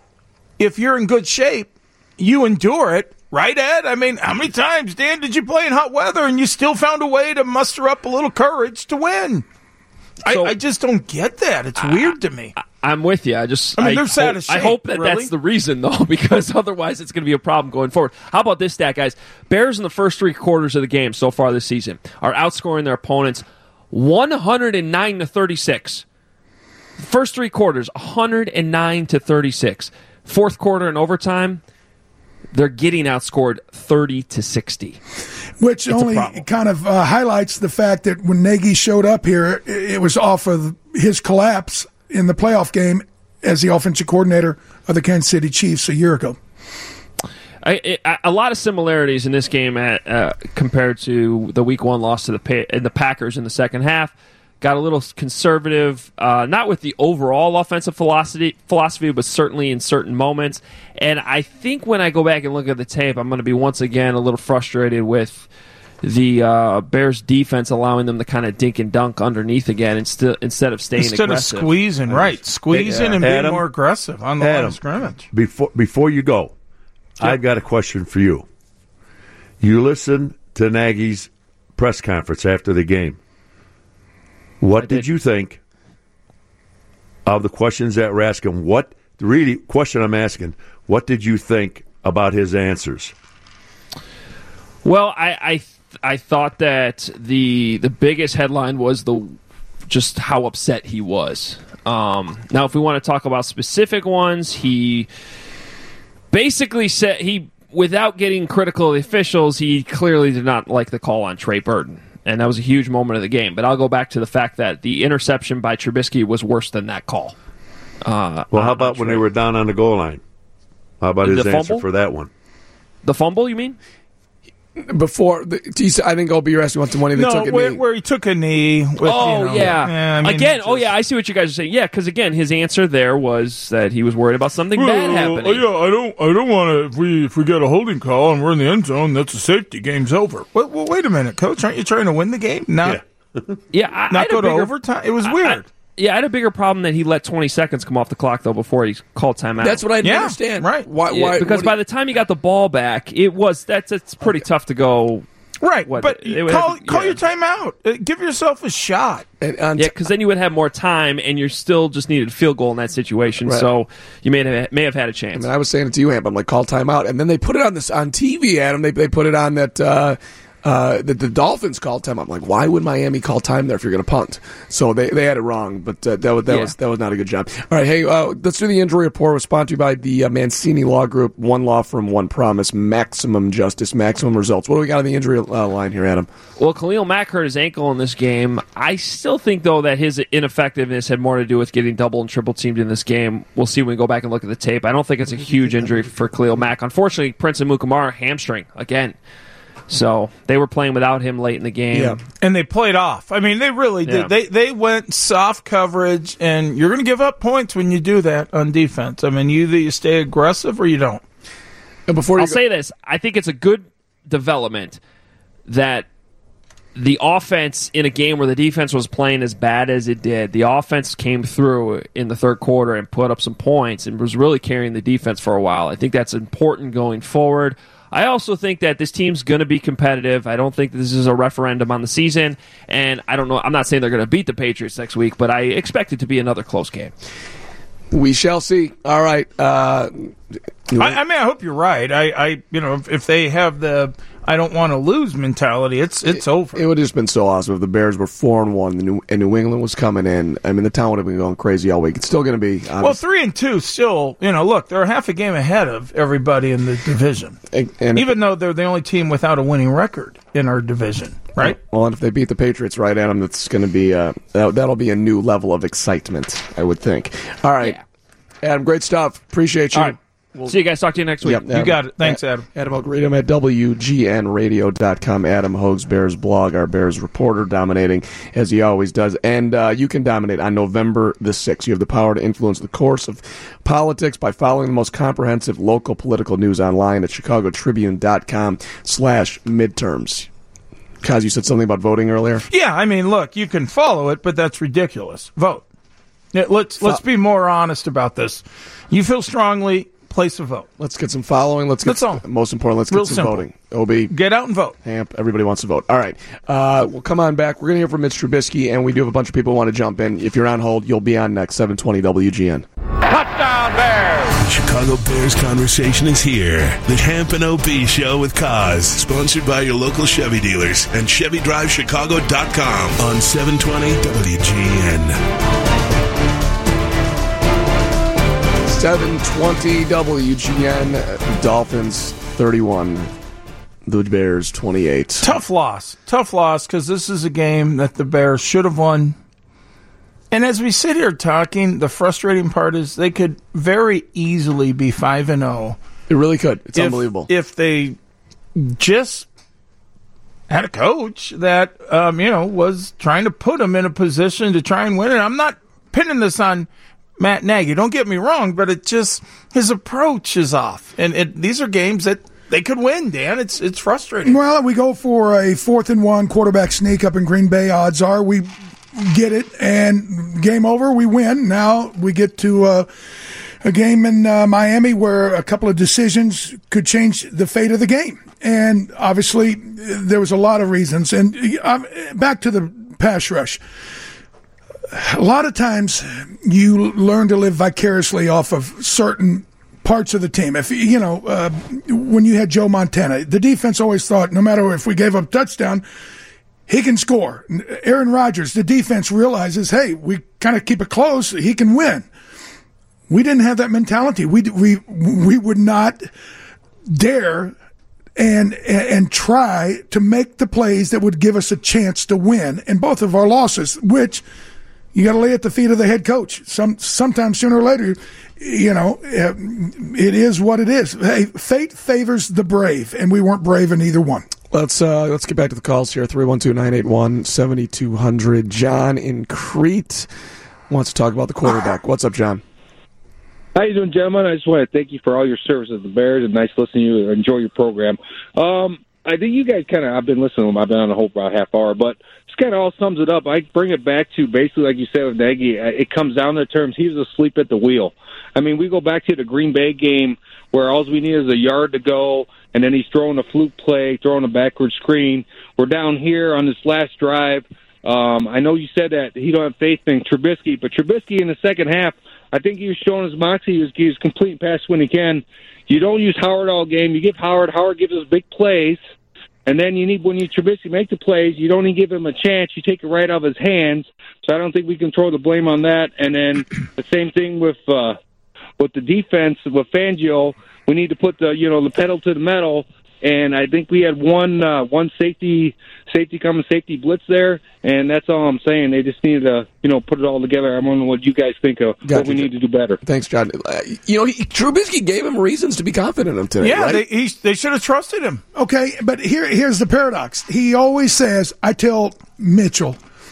if you're in good shape, you endure it. Right, Ed? I mean, how many times, Dan, did you play in hot weather and you still found a way to muster up a little courage to win? So, I just don't get that. It's weird to me. I'm with you. they're sad as shit. I hope that that's the reason, though, because otherwise it's going to be a problem going forward. How about this stat, guys? Bears in the first 3 quarters of the game so far this season are outscoring their opponents 109-36. First 3 quarters, 109-36. Fourth quarter and overtime, they're getting outscored 30-60. Which only kind of highlights the fact that when Nagy showed up here, it was off of his collapse in the playoff game as the offensive coordinator of the Kansas City Chiefs a year ago. A lot of similarities in this game compared to the Week 1 loss to the Packers in the second half. Got a little conservative, not with the overall offensive philosophy, but certainly in certain moments. And I think when I go back and look at the tape, I'm going to be once again a little frustrated with the Bears defense allowing them to kind of dink and dunk underneath again instead of staying aggressive. Instead of squeezing, right. Squeezing and being more aggressive on the line of scrimmage. Before you go, I've got a question for you. You listened to Nagy's press conference after the game. What did you think of the questions that were asking? What really question I'm asking, what did you think about his answers? Well, I thought that the biggest headline was just how upset he was. Now, if we want to talk about specific ones, he basically said without getting critical of the officials, he clearly did not like the call on Trey Burton. And that was a huge moment of the game. But I'll go back to the fact that the interception by Trubisky was worse than that call. Well, how about when they were down on the goal line? How about his answer for that one? The fumble, you mean? Before, I think OB, you're asking about the one he took a knee. Where he took a knee. With, yeah. Again, I see what you guys are saying. Yeah, because again, his answer there was that he was worried about something bad happening. I don't want to. If we get a holding call and we're in the end zone, that's a safety. Game's over. Well, wait a minute, Coach. Aren't you trying to win the game? Not go to overtime. It was weird. I had a bigger problem that he let 20 seconds come off the clock, though, before he called timeout. That's what I didn't understand. Right. Why? Because by the time he got the ball back, it's pretty tough to go. Right, but call your timeout. Give yourself a shot. Because then you would have more time, and you still just needed a field goal in that situation, so you may have had a chance. I was saying it to you, Amp. I'm like, call timeout. And then they put it on TV, Adam. They put it on that... that the Dolphins called time. I'm like, why would Miami call time there if you're going to punt? So they had it wrong, but that was not a good job. All right, hey, let's do the injury report. It was sponsored to you by the Mancini Law Group. One law firm, one promise, maximum justice, maximum results. What do we got on the injury line here, Adam? Well, Khalil Mack hurt his ankle in this game. I still think, though, that his ineffectiveness had more to do with getting double and triple teamed in this game. We'll see when we go back and look at the tape. I don't think it's a huge injury for Khalil Mack. Unfortunately, Prince Amukamara, hamstring again. So they were playing without him late in the game. And they played off. I mean, they really did. They went soft coverage, and you're going to give up points when you do that on defense. I mean, either you stay aggressive or you don't. And I'll say this. I think it's a good development that the offense, in a game where the defense was playing as bad as it did, the offense came through in the third quarter and put up some points and was really carrying the defense for a while. I think that's important going forward. I also think that this team's going to be competitive. I don't think this is a referendum on the season, and I don't know. I'm not saying they're going to beat the Patriots next week, but I expect it to be another close game. We shall see. All right. I hope you're right. If they have the I don't want to lose mentality, it's over. It would have just been so awesome if the Bears were 4-1 and New England was coming in. I mean, the town would have been going crazy all week. It's still going to be. Well, 3-2 still. Look, they're half a game ahead of everybody in the division, and even though they're the only team without a winning record in our division. Right. Well, and if they beat the Patriots, right, Adam, that's going to be that'll be a new level of excitement, I would think. All right, Adam, great stuff. Appreciate you. All right. See you guys. Talk to you next week. You got it. Thanks, Adam. Adam, I'll greet him at WGNradio.com. Adam Hogue's Bears blog, our Bears reporter, dominating as he always does. And you can dominate on November the 6th. You have the power to influence the course of politics by following the most comprehensive local political news online at chicagotribune.com/midterms. Kaz, you said something about voting earlier? Yeah, I mean, look, you can follow it, but that's ridiculous. Vote. Let's be more honest about this. You feel strongly, place a vote. Let's get some following. Most important, let's get some voting. OB. Get out and vote. Hamp, everybody wants to vote. All right. Well, come on back. We're going to hear from Mitch Trubisky, and we do have a bunch of people who want to jump in. If you're on hold, you'll be on next, 720 WGN. Touchdown Bears! Chicago Bears conversation is here. The Hamp and OB Show with Kaz, sponsored by your local Chevy dealers and ChevyDriveChicago.com on 720 WGN. 720 WGN. Dolphins 31. The Bears 28. Tough loss because this is a game that the Bears should have won. And as we sit here talking, the frustrating part is they could very easily be 5-0. It really could. It's unbelievable. If they just had a coach that was trying to put them in a position to try and win it. I'm not pinning this on Matt Nagy. Don't get me wrong, but his approach is off. And these are games that they could win, Dan. It's frustrating. Well, we go for a 4th-and-1 quarterback sneak up in Green Bay. Odds are we get it, and game over, we win. Now we get to a game in Miami where a couple of decisions could change the fate of the game. And obviously, there was a lot of reasons. And back to the pass rush. a lot of times you learn to live vicariously off of certain parts of the team. If when you had Joe Montana, the defense always thought no matter if we gave up a touchdown, he can score. Aaron Rodgers, the defense realizes, hey, we kind of keep it close, he can win. We didn't have that mentality. We would not dare and try to make the plays that would give us a chance to win in both of our losses, which you got to lay at the feet of the head coach. Sometimes sooner or later, it is what it is. Hey, fate favors the brave, and we weren't brave in either one. Let's get back to the calls here. 312-981-7200. John in Crete wants to talk about the quarterback. What's up, John? How you doing, gentlemen? I just want to thank you for all your service at the Bears. It's nice listening to you. Enjoy your program. I think you guys I've been listening to them. I've been on the whole about half hour, but this kind of all sums it up. I bring it back to basically, like you said with Nagy, it comes down to the terms, he was asleep at the wheel. I mean, we go back to the Green Bay game where all we need is a yard to go, and then he's throwing a fluke play, throwing a backward screen. We're down here on this last drive. I know you said that he don't have faith in Trubisky, but Trubisky in the second half, I think he was showing his moxie. He was completing passes when he can. You don't use Howard all game. You give Howard. Howard gives us big plays. And then when you Trubisky make the plays, you don't even give him a chance. You take it right out of his hands. So I don't think we can throw the blame on that. And then the same thing with the defense, with Fangio. We need to put the pedal to the metal. And I think we had one safety blitz there, and that's all I'm saying. They just need to put it all together. I don't know what you guys think of what we need to do better. Thanks, John. Trubisky gave him reasons to be confident in him today. Yeah, right? they should have trusted him. Okay, but here's the paradox. He always says, I tell Mitchell,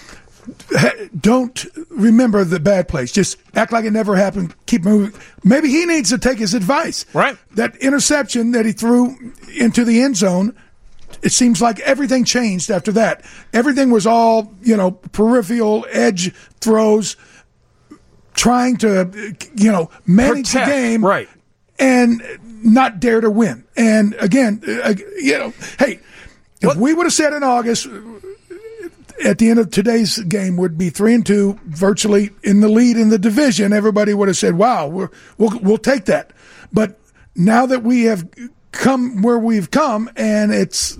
don't remember the bad plays. Just act like it never happened. Keep moving. Maybe he needs to take his advice. Right. That interception that he threw into the end zone, it seems like everything changed after that. Everything was all, peripheral edge throws, trying to, manage the game. Right. And not dare to win. And again, hey, if we would have said in August, at the end of today's game would be 3-2, virtually in the lead in the division, everybody would have said, wow, we'll take that. But now that we have come where we've come, and it's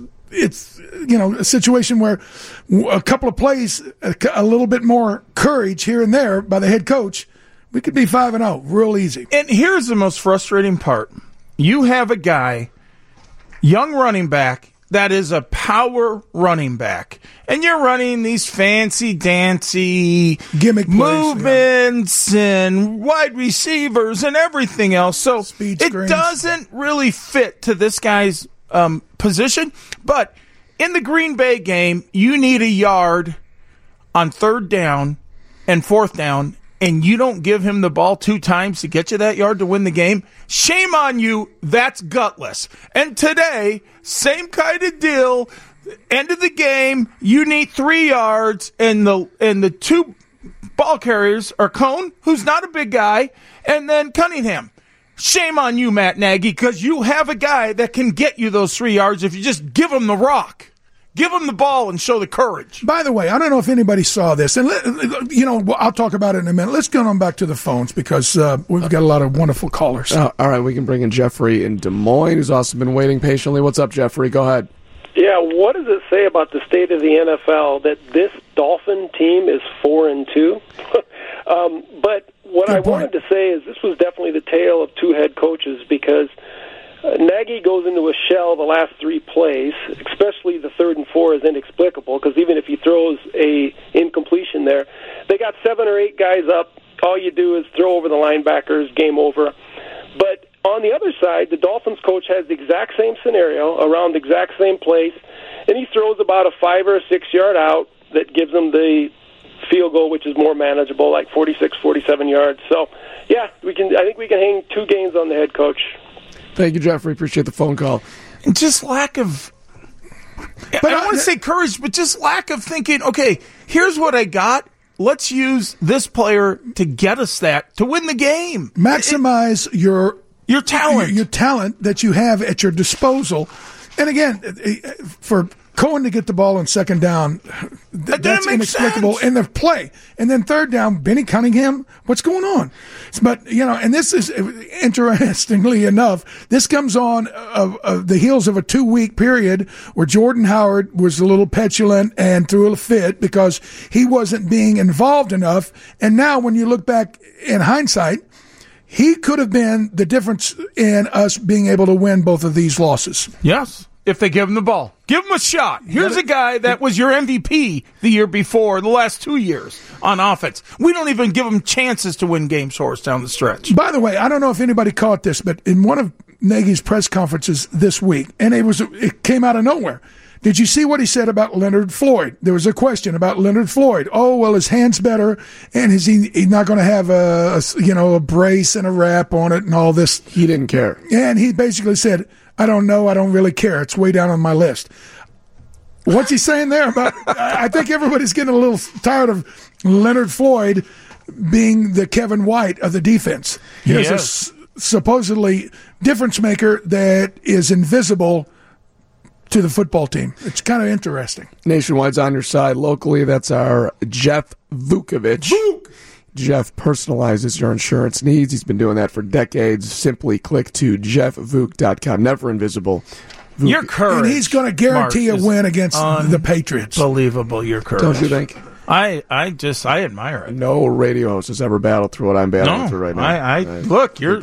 a situation where a couple of plays, a little bit more courage here and there by the head coach, we could be 5-0 real easy. And here's the most frustrating part. You have a guy, young running back, that is a power running back. And you're running these fancy-dancy gimmick movements and wide receivers and everything else. So it doesn't really fit to this guy's position. But in the Green Bay game, you need a yard on 3rd down and 4th down, and you don't give him the ball 2 times to get you that yard to win the game. Shame on you. That's gutless. And today, same kind of deal. End of the game, you need 3 yards, and the 2 ball carriers are Cone, who's not a big guy, and then Cunningham. Shame on you, Matt Nagy, because you have a guy that can get you those 3 yards if you just give him the rock. Give him the ball and show the courage. By the way, I don't know if anybody saw this, and I'll talk about it in a minute. Let's go on back to the phones because we've got a lot of wonderful callers. All right, we can bring in Jeffrey in Des Moines, who's also been waiting patiently. What's up, Jeffrey? Go ahead. Yeah, what does it say about the state of the NFL that this Dolphin team is 4-2? But what I wanted to say is this was definitely the tale of 2 head coaches because Nagy goes into a shell the last 3 plays, especially the 3rd and 4 is inexplicable because even if he throws a incompletion there, they got 7 or 8 guys up. All you do is throw over the linebackers, game over. But on the other side, the Dolphins coach has the exact same scenario around the exact same place, and he throws about a 5 or 6 yard out that gives them the field goal, which is more manageable, like 46, 47 yards. So, yeah, I think we can hang 2 games on the head coach. Thank you, Jeffrey. Appreciate the phone call. And just lack of, I don't want to say courage, but just lack of thinking, okay, here's what I got. Let's use this player to get us that, to win the game. Maximize your talent. Your talent that you have at your disposal. And again, for Cohen to get the ball on second down, that's inexplicable sense. in the play. And then third down, Benny Cunningham, what's going on? But, and this is, interestingly enough, this comes on the heels of a 2-week period where Jordan Howard was a little petulant and threw a fit because he wasn't being involved enough. And now when you look back in hindsight, he could have been the difference in us being able to win both of these losses. Yes. If they give him the ball. Give him a shot. Here's a guy that was your MVP the year before, the last 2 years on offense. We don't even give him chances to win games for us down the stretch. By the way, I don't know if anybody caught this, but in one of Nagy's press conferences this week, and it came out of nowhere. Did you see what he said about Leonard Floyd? There was a question about Leonard Floyd. Oh, well, his hand's better, and is he not going to have a brace and a wrap on it and all this? He didn't care. And he basically said, I don't know. I don't really care. It's way down on my list. What's he saying there about? I think everybody's getting a little tired of Leonard Floyd being the Kevin White of the defense. He's a supposedly difference maker that is invisible to the football team. It's kind of interesting. Nationwide's on your side. Locally, that's our Jeff Vukovich. Jeff personalizes your insurance needs. He's been doing that for decades. Simply click to jeffvuk.com. Never invisible. Vuk. Your courage. And he's going to guarantee a win against the Patriots. Unbelievable, your courage. Don't you think? I admire it. No radio host has ever battled through what I'm battling through right now. Look, you're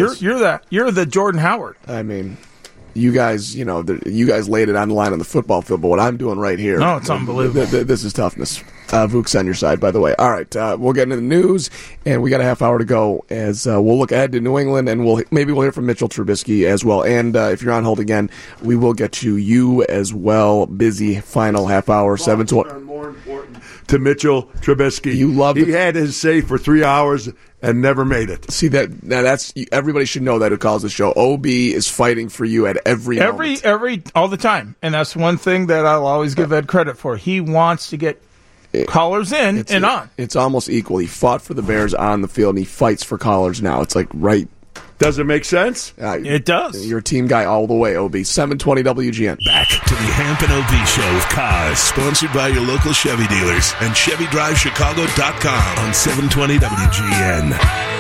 the Jordan Howard. I mean, you guys, you guys laid it on the line on the football field, but what I'm doing right here, no, it's unbelievable. This is toughness. Vuk's on your side, by the way. All right, we'll get into the news, and we got a half hour to go as we'll look ahead to New England, and we'll hear from Mitchell Trubisky as well. And if you're on hold again, we will get to you as well. Busy final half hour, 7:20. More important to Mitchell Trubisky. He had his say for 3 hours and never made it. See that? Now that's everybody should know that who calls the show. OB is fighting for you at every all the time, and that's one thing that I'll always give Ed credit for. He wants to get callers in and on. It's almost equal. He fought for the Bears on the field, and he fights for callers now. It's like right. Does it make sense? It does. You're a team guy all the way, OB. 720 WGN. Back to the Hamp and OB Show with Cars, sponsored by your local Chevy dealers and ChevyDriveChicago.com on 720 WGN.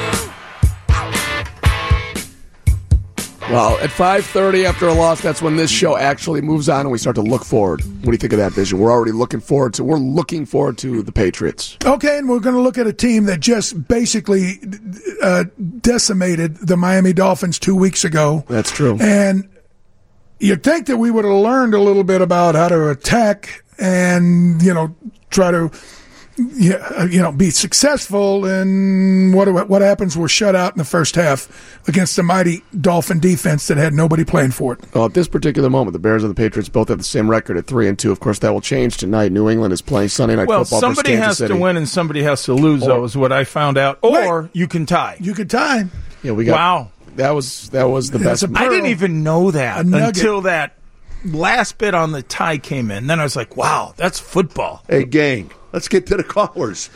Well, at 5:30 after a loss, that's when this show actually moves on and we start to look forward. What do you think of that vision? We're looking forward to the Patriots. Okay, and we're going to look at a team that just basically decimated the Miami Dolphins 2 weeks ago. That's true. And you'd think that we would have learned a little bit about how to attack and, try to be successful, and what happens? We're shut out in the first half against a mighty Dolphin defense that had nobody playing for it. Well, at this particular moment, the Bears and the Patriots both have the same record at 3-2. Of course, that will change tonight. New England is playing Sunday Night Football versus Kansas City. Somebody has to win and somebody has to lose, though, is what I found out. Or you can tie. You can tie. Yeah, we got. Wow, that was the best. I didn't even know that until that last bit on the tie came in. Then I was like, wow, that's football. Hey, gang. Let's get to the callers.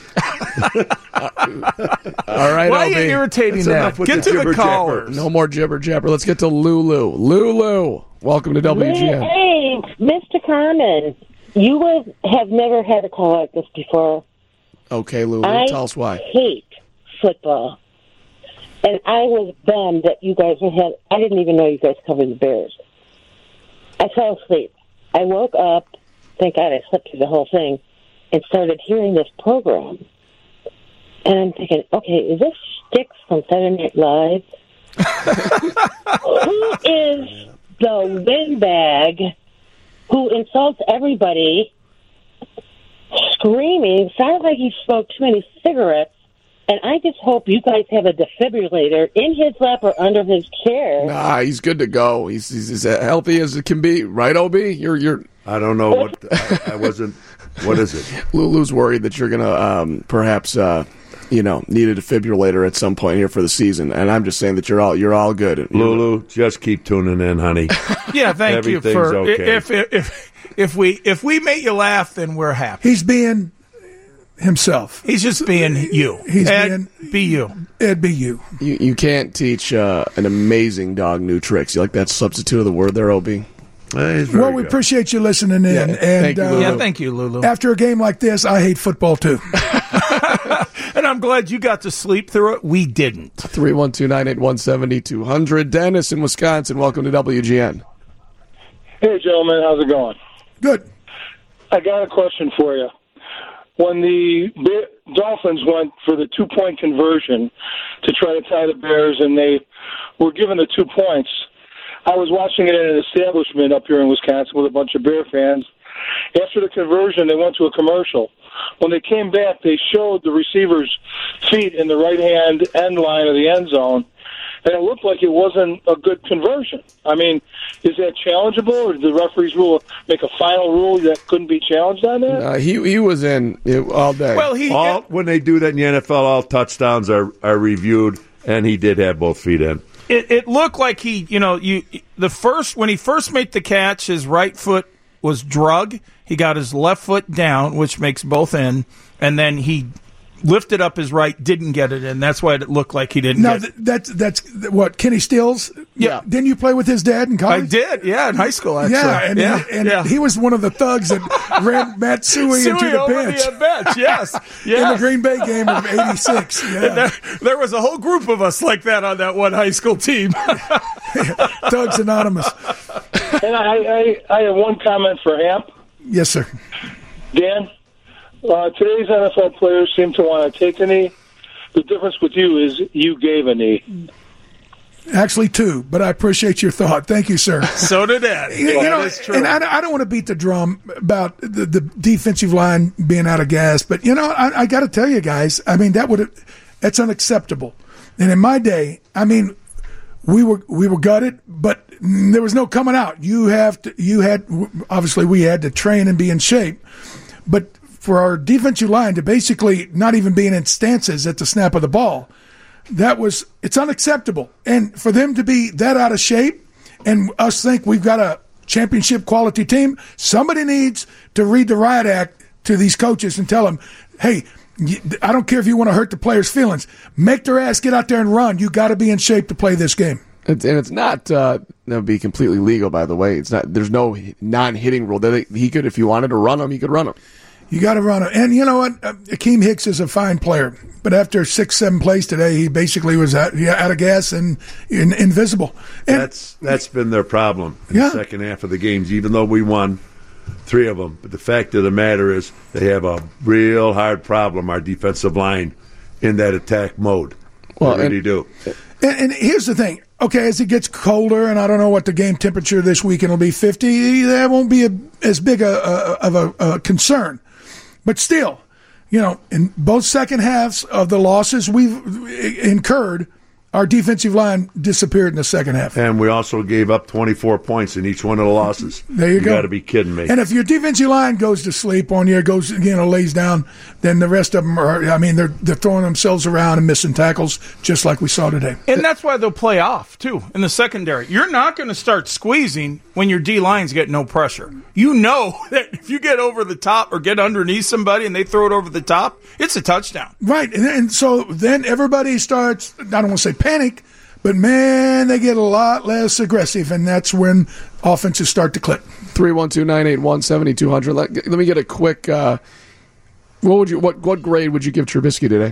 All right, why are you irritating that? Get to the callers. No more jibber jabber. Let's get to Lulu. Lulu, welcome to WGN. Hey, Mr. Carmen, you have never had a call like this before. Okay, Lulu, tell us why. I hate football, and I was bummed that you guys had. I didn't even know you guys covered the Bears. I fell asleep. I woke up. Thank God I slept through the whole thing. And started hearing this program. And I'm thinking, okay, is this Sticks from Saturday Night Live? Who is the windbag who insults everybody, screaming, sounds like he smoked too many cigarettes, and I just hope you guys have a defibrillator in his lap or under his chair. Nah, he's good to go. He's as healthy as it can be. Right, OB? You're I don't know what I wasn't. What is it? Lulu's worried that you're going to perhaps need a defibrillator at some point here for the season, and I'm just saying that you're all good. Lulu, just keep tuning in, honey. Yeah, thank you for. Okay. If we make you laugh, then we're happy. He's being himself. He's just being you. Be you. Ed, be you. You can't teach an amazing dog new tricks. You like that substitute of the word there, OB? Well, we appreciate you listening in. Thank you, Lulu. After a game like this, I hate football too. And I'm glad you got to sleep through it. We didn't. 312-981-7200. Dennis in Wisconsin, welcome to WGN. Hey, gentlemen, how's it going? Good. I got a question for you. When the Dolphins went for the 2-point conversion to try to tie the Bears and they were given the 2 points, I was watching it in an establishment up here in Wisconsin with a bunch of Bear fans. After the conversion, they went to a commercial. When they came back, they showed the receiver's feet in the right-hand end line of the end zone, and it looked like it wasn't a good conversion. I mean, is that challengeable, or did the referees make a final rule that couldn't be challenged on that? He was in all day. Well, when they do that in the NFL, all touchdowns are reviewed, and he did have both feet in. It looked like when he first made the catch, his right foot was drug. He got his left foot down, which makes both in, and then he lifted up his right, didn't get it in. That's why it looked like he didn't get it. That's what, Kenny Stills? Yeah. Didn't you play with his dad in college? I did, in high school, actually. And he was one of the thugs that ran Matt Suey into the bench. Yes. In the Green Bay game of 86. Yeah. There was a whole group of us like that on that one high school team. Thugs Anonymous. And I have one comment for Hamp. Yes, sir. Dan, today's NFL players seem to want to take a knee. The difference with you is you gave a knee. Actually, 2, but I appreciate your thought. Thank you, sir. So did Ed. And I don't want to beat the drum about the defensive line being out of gas, but I got to tell you guys, I mean that's unacceptable. And in my day, I mean, we were gutted, but there was no coming out. Obviously we had to train and be in shape, but for our defensive line to basically not even be in stances at the snap of the ball, it's unacceptable. And for them to be that out of shape and us think we've got a championship quality team, somebody needs to read the riot act to these coaches and tell them, hey, I don't care if you want to hurt the players' feelings. Make their ass get out there and run. You got to be in shape to play this game. And it's not that would be completely legal, by the way. It's not. There's no non-hitting rule. He could, if you wanted to run him, he could run him. You got to run him. And you know what? Akeem Hicks is a fine player, but after 6-7 plays today, he basically was out of gas and invisible. And that's been their problem in the second half of the games. Even though we won 3 of them, but the fact of the matter is they have a real hard problem. Our defensive line in that attack mode. Well, they really do. And here's the thing. Okay, as it gets colder, and I don't know what the game temperature this weekend will be, 50, that won't be as big of a concern. But still, in both second halves of the losses we've incurred, our defensive line disappeared in the second half. And we also gave up 24 points in each one of the losses. There you go. You got to be kidding me. And if your defensive line goes to sleep on you, lays down, then the rest of them they're throwing themselves around and missing tackles just like we saw today. And that's why they'll play off, too, in the secondary. You're not going to start squeezing when your D-lines get no pressure. You know that if you get over the top or get underneath somebody and they throw it over the top, it's a touchdown. Right. And so then everybody starts, I don't want to say panic, but man, they get a lot less aggressive, and that's when offenses start to clip. 312-981-7200. Let me get a quick. What grade would you give Trubisky today?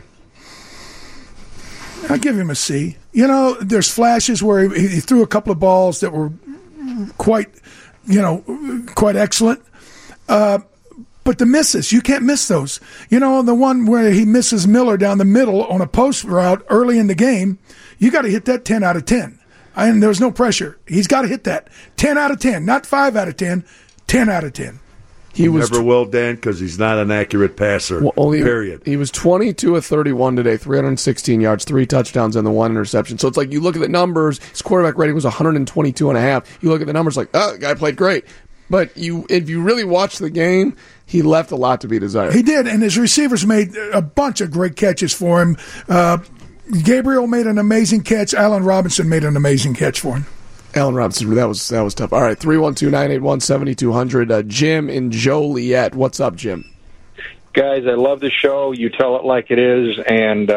I'd give him a C. There's flashes where he threw a couple of balls that were quite excellent. But the misses, you can't miss those. The one where he misses Miller down the middle on a post route early in the game, you got to hit that 10 out of 10. And there was no pressure. He's got to hit that 10 out of 10, not 5 out of 10, 10 out of 10. He never will, Dan, because he's not an accurate passer, period. He was 22 of 31 today, 316 yards, 3 touchdowns, and the 1 interception. So it's like you look at the numbers, his quarterback rating was 122.5. You look at the numbers like, the guy played great. But if you really watch the game, he left a lot to be desired. He did, and his receivers made a bunch of great catches for him. Gabriel made an amazing catch. Allen Robinson made an amazing catch for him. Allen Robinson, that was tough. All right, 312-981-7200. Jim in Joliet. What's up, Jim? Guys, I love the show. You tell it like it is, and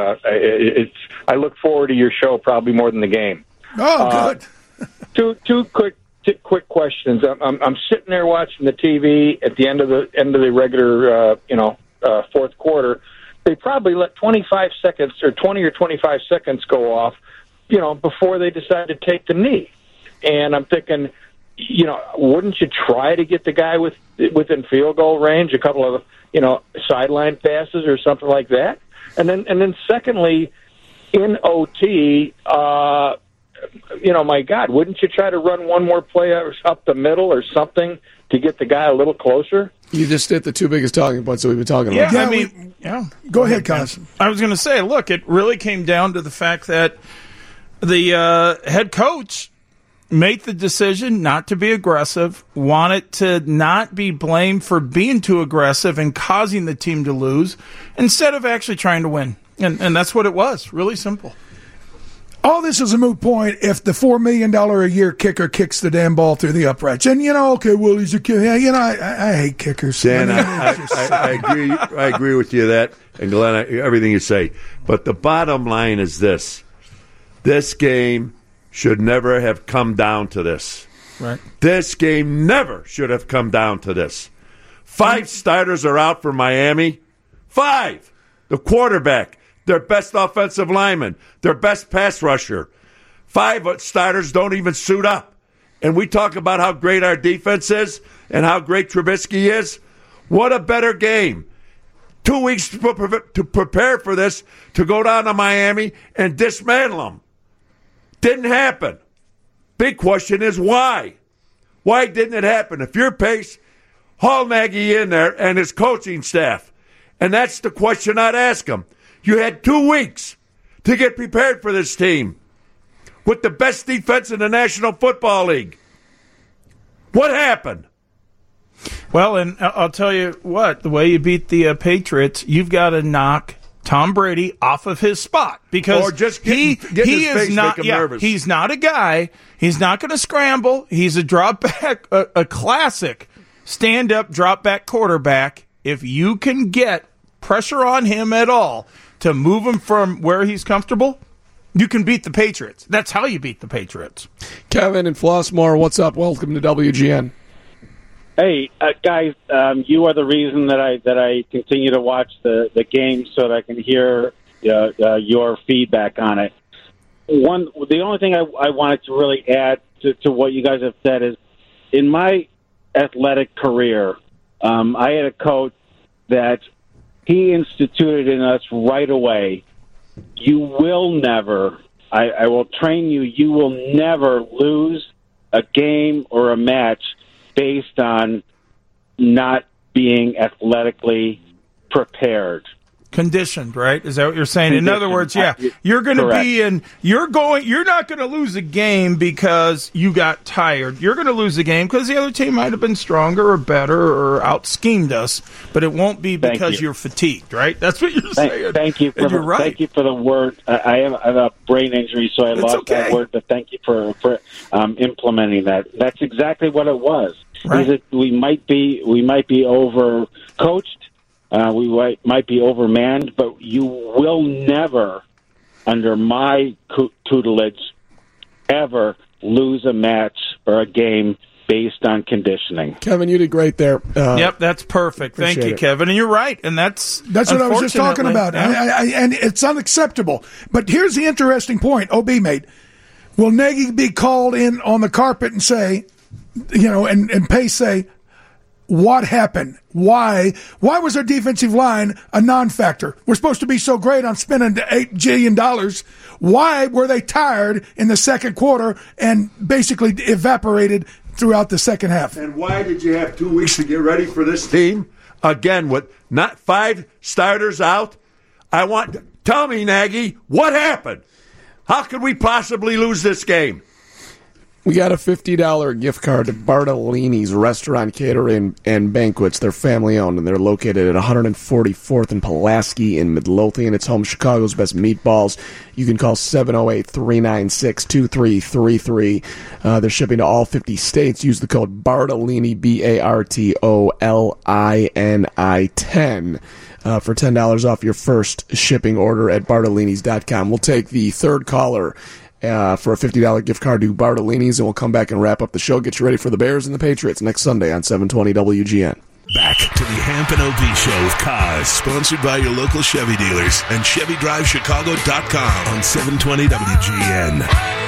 I look forward to your show probably more than the game. Oh, good. Two quick quick questions. I'm sitting there watching the TV at the end of the regular, fourth quarter. They probably let 25 seconds or 20 or 25 seconds go off, before they decide to take the knee. And I'm thinking, wouldn't you try to get the guy within field goal range, a couple of, sideline passes or something like that? And then secondly, in OT, my God, wouldn't you try to run one more play up the middle or something to get the guy a little closer? You just hit the two biggest talking points that we've been talking about. Go ahead, Carson. I was going to say, look, it really came down to the fact that the head coach made the decision not to be aggressive, wanted to not be blamed for being too aggressive and causing the team to lose, instead of actually trying to win. And that's what it was. Really simple. All this is a moot point if the $4 million a year kicker kicks the damn ball through the uprights. And, okay, well, he's a kicker. I hate kickers. Dan, I agree with you that, and Glenn, everything you say. But the bottom line is this. This game should never have come down to this. Right. This game never should have come down to this. 5 starters are out for Miami. 5. The quarterback, their best offensive lineman, their best pass rusher. 5 starters don't even suit up. And we talk about how great our defense is and how great Trubisky is. What a better game. 2 weeks to prepare for this, to go down to Miami and dismantle them. Didn't happen. Big question is why? Why didn't it happen? If you're Pace, haul Nagy in there and his coaching staff. And that's the question I'd ask him. You had 2 weeks to get prepared for this team with the best defense in the National Football League. What happened? Well, and I'll tell you what, the way you beat the Patriots, you've got to knock Tom Brady off of his spot, because or just get his face, not make him nervous. He's not a guy. He's not going to scramble. He's a drop back, a classic stand up drop back quarterback. If you can get pressure on him at all to move him from where he's comfortable, you can beat the Patriots. That's how you beat the Patriots. Kevin in Flossmoor, what's up? Welcome to WGN. Hey, guys, you are the reason that I continue to watch the game so that I can hear your feedback on it. The only thing I wanted to really add to what you guys have said is, in my athletic career, I had a coach that he instituted in us right away. You will never, I will train you, you will never lose a game or a match based on not being athletically prepared. Conditioned, right? Is that what you're saying? In other words, you're going to be in. You're not going to lose a game because you got tired. You're going to lose a game because the other team might have been stronger or better or out-schemed us, but it won't be because you're fatigued, right? That's what you're saying. Thank you. You're right. Thank you for the word. I have a brain injury, so I lost that word. But thank you for implementing that. That's exactly what it was. Right. We might be overcoached. We might be overmanned, but you will never, under my tutelage, ever lose a match or a game based on conditioning. Kevin, you did great there. Yep, that's perfect. Thank you, Kevin. And you're right, and that's what I was just talking about. Yeah. And it's unacceptable. But here's the interesting point OB made. Will Nagy be called in on the carpet and say, and Pace say, what happened? Why was our defensive line a non-factor? We're supposed to be so great. I'm spending $8 billion. Why were they tired in the second quarter and basically evaporated throughout the second half? And why did you have 2 weeks to get ready for this team? Again, with not 5 starters out? Tell me, Nagy, what happened? How could we possibly lose this game? We got a $50 gift card to Bartolini's Restaurant, Catering, and Banquets. They're family-owned, and they're located at 144th and Pulaski in Midlothian. It's home Chicago's best meatballs. You can call 708-396-2333. They're shipping to all 50 states. Use the code Bartolini, BARTOLINI 10. For $10 off your first shipping order at Bartolinis.com. We'll take the third caller for a $50 gift card to Bartolini's, and we'll come back and wrap up the show. Get you ready for the Bears and the Patriots next Sunday on 720 WGN. Back to the Hamp and OB Show with Kaz, sponsored by your local Chevy dealers and ChevyDriveChicago.com on 720 WGN.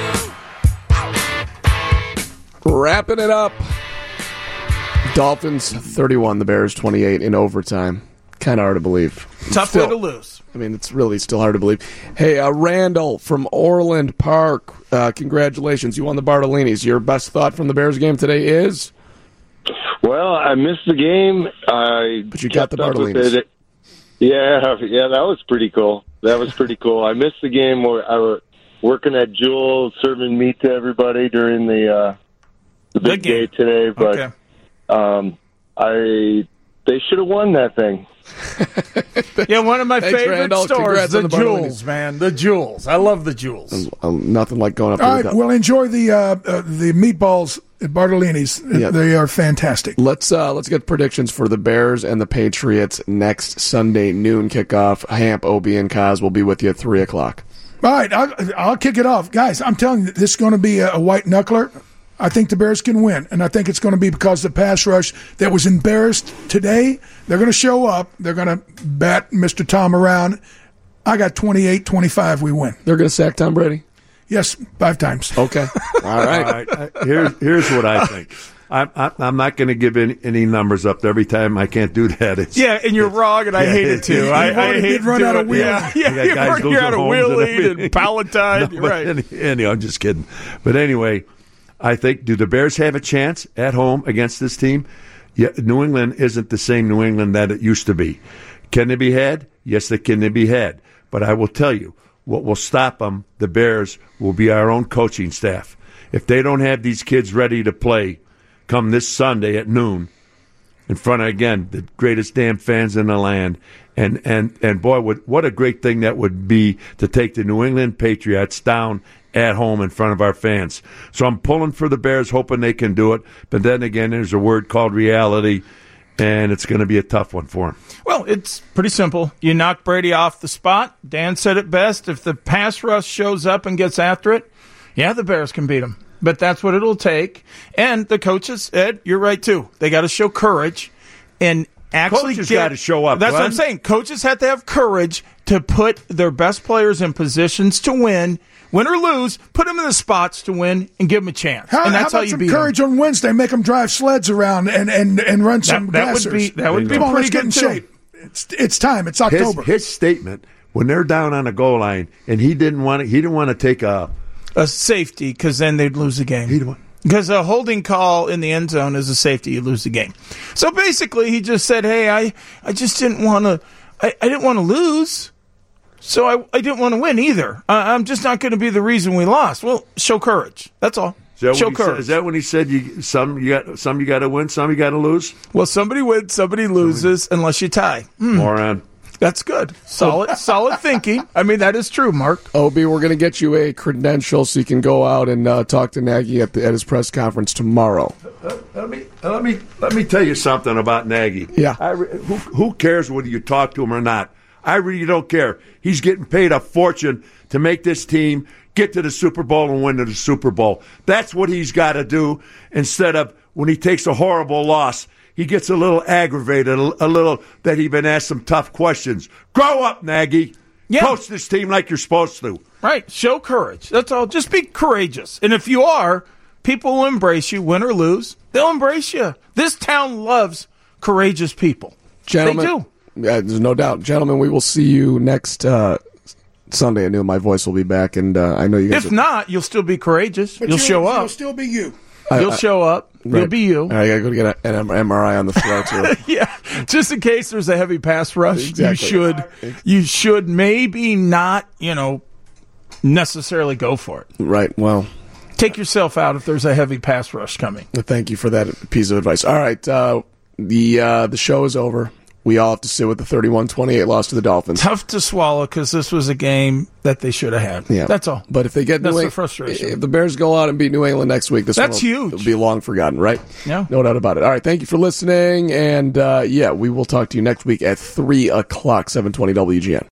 Wrapping it up. Dolphins 31, the Bears 28 in overtime. Kind of hard to believe. Tough way to lose. I mean, it's really still hard to believe. Hey, Randall from Orland Park, congratulations. You won the Bartolini's. Your best thought from the Bears game today is? Well, I missed the game. But you got the Bartolini's. Yeah, that was pretty cool. I missed the game where I was working at Jewel, serving meat to everybody during the big day today. But they should have won that thing. Yeah, one of my favorite Randall. stores, Congrats the on the Jewels, man. The Jewels. I love the Jewels. Nothing like going up All to right, the well, enjoy the meatballs at Bartolini's. Yeah. They are fantastic. Let's get predictions for the Bears and the Patriots next Sunday noon kickoff. Hamp, OB, and Kaz will be with you at 3 o'clock. All right, I'll kick it off. Guys, I'm telling you, this is going to be a white knuckler. I think the Bears can win, and I think it's going to be because the pass rush that was embarrassed today, they're going to show up. They're going to bat Mr. Tom around. I got 28-25, we win. They're going to sack Tom Brady? Yes, 5 times. Okay. All right. Here's what I think. I'm not going to give any numbers up every time. I can't do that. And you're wrong, and I hate it too. I hate to run out of wheeling. You're out of wheeling and Palatine. You're right. Anyway, I'm just kidding. But anyway, I think, do the Bears have a chance at home against this team? Yeah, New England isn't the same New England that it used to be. Can they be had? Yes, they can be had. But I will tell you, what will stop them, the Bears, will be our own coaching staff. If they don't have these kids ready to play come this Sunday at noon in front of, again, the greatest damn fans in the land, and boy, what a great thing that would be to take the New England Patriots down at home in front of our fans. So I'm pulling for the Bears, hoping they can do it. But then again, there's a word called reality, and it's going to be a tough one for them. Well, it's pretty simple. You knock Brady off the spot. Dan said it best. If the pass rush shows up and gets after it, yeah, the Bears can beat them. But that's what it'll take. And the coaches, Ed, you're right, too. They got to show courage and actually got to show up. That's Glenn. what I'm saying. Coaches have to have courage to put their best players in positions to win or lose, put them in the spots to win and give them a chance. And that's how how about you some beat courage them. on Wednesday? Make them drive sleds around and run some gassers. That would be Come on, pretty let's get in good, too. shape. It's time. It's October. His statement when they're down on the goal line, and he didn't want to take a safety because then they'd lose the game. Because a holding call in the end zone is a safety, you lose the game. So basically, he just said, "Hey, I just didn't want to. I didn't want to lose." So I didn't want to win either. I'm just not going to be the reason we lost. Well, show courage. That's all. Show courage. Is that when he said some you got to win, some you got to lose? Well, somebody wins, somebody loses, unless you tie. Moron. That's good. Solid thinking. I mean, that is true, Mark. OB, we're going to get you a credential so you can go out and talk to Nagy at his press conference tomorrow. Let me tell you something about Nagy. Yeah. Who cares whether you talk to him or not? I really don't care. He's getting paid a fortune to make this team get to the Super Bowl and win to the Super Bowl. That's what he's got to do instead of when he takes a horrible loss, he gets a little aggravated, a little that he's been asked some tough questions. Grow up, Nagy. Yeah. Coach this team like you're supposed to. Right. Show courage. That's all. Just be courageous. And if you are, people will embrace you, win or lose. They'll embrace you. This town loves courageous people. Gentlemen, they do. There's no doubt. Gentlemen, we will see you next Sunday at noon. My voice will be back, and I know you guys... If not, you'll still be courageous. But you'll show up. You'll still be you. You'll show up. Right. You'll be you. I got to go get an MRI on the throat, too. Yeah, just in case there's a heavy pass rush, exactly. you should maybe not, necessarily go for it. Right, well... Take yourself out if there's a heavy pass rush coming. Thank you for that piece of advice. All right, the show is over. We all have to sit with the 31-28 loss to the Dolphins. Tough to swallow because this was a game that they should have had. Yeah. That's all. But if they get the frustration. If the Bears go out and beat New England next week, that's huge. It'll be long forgotten, right? Yeah. No doubt about it. All right, thank you for listening. And, we will talk to you next week at 3 o'clock, 720 WGN.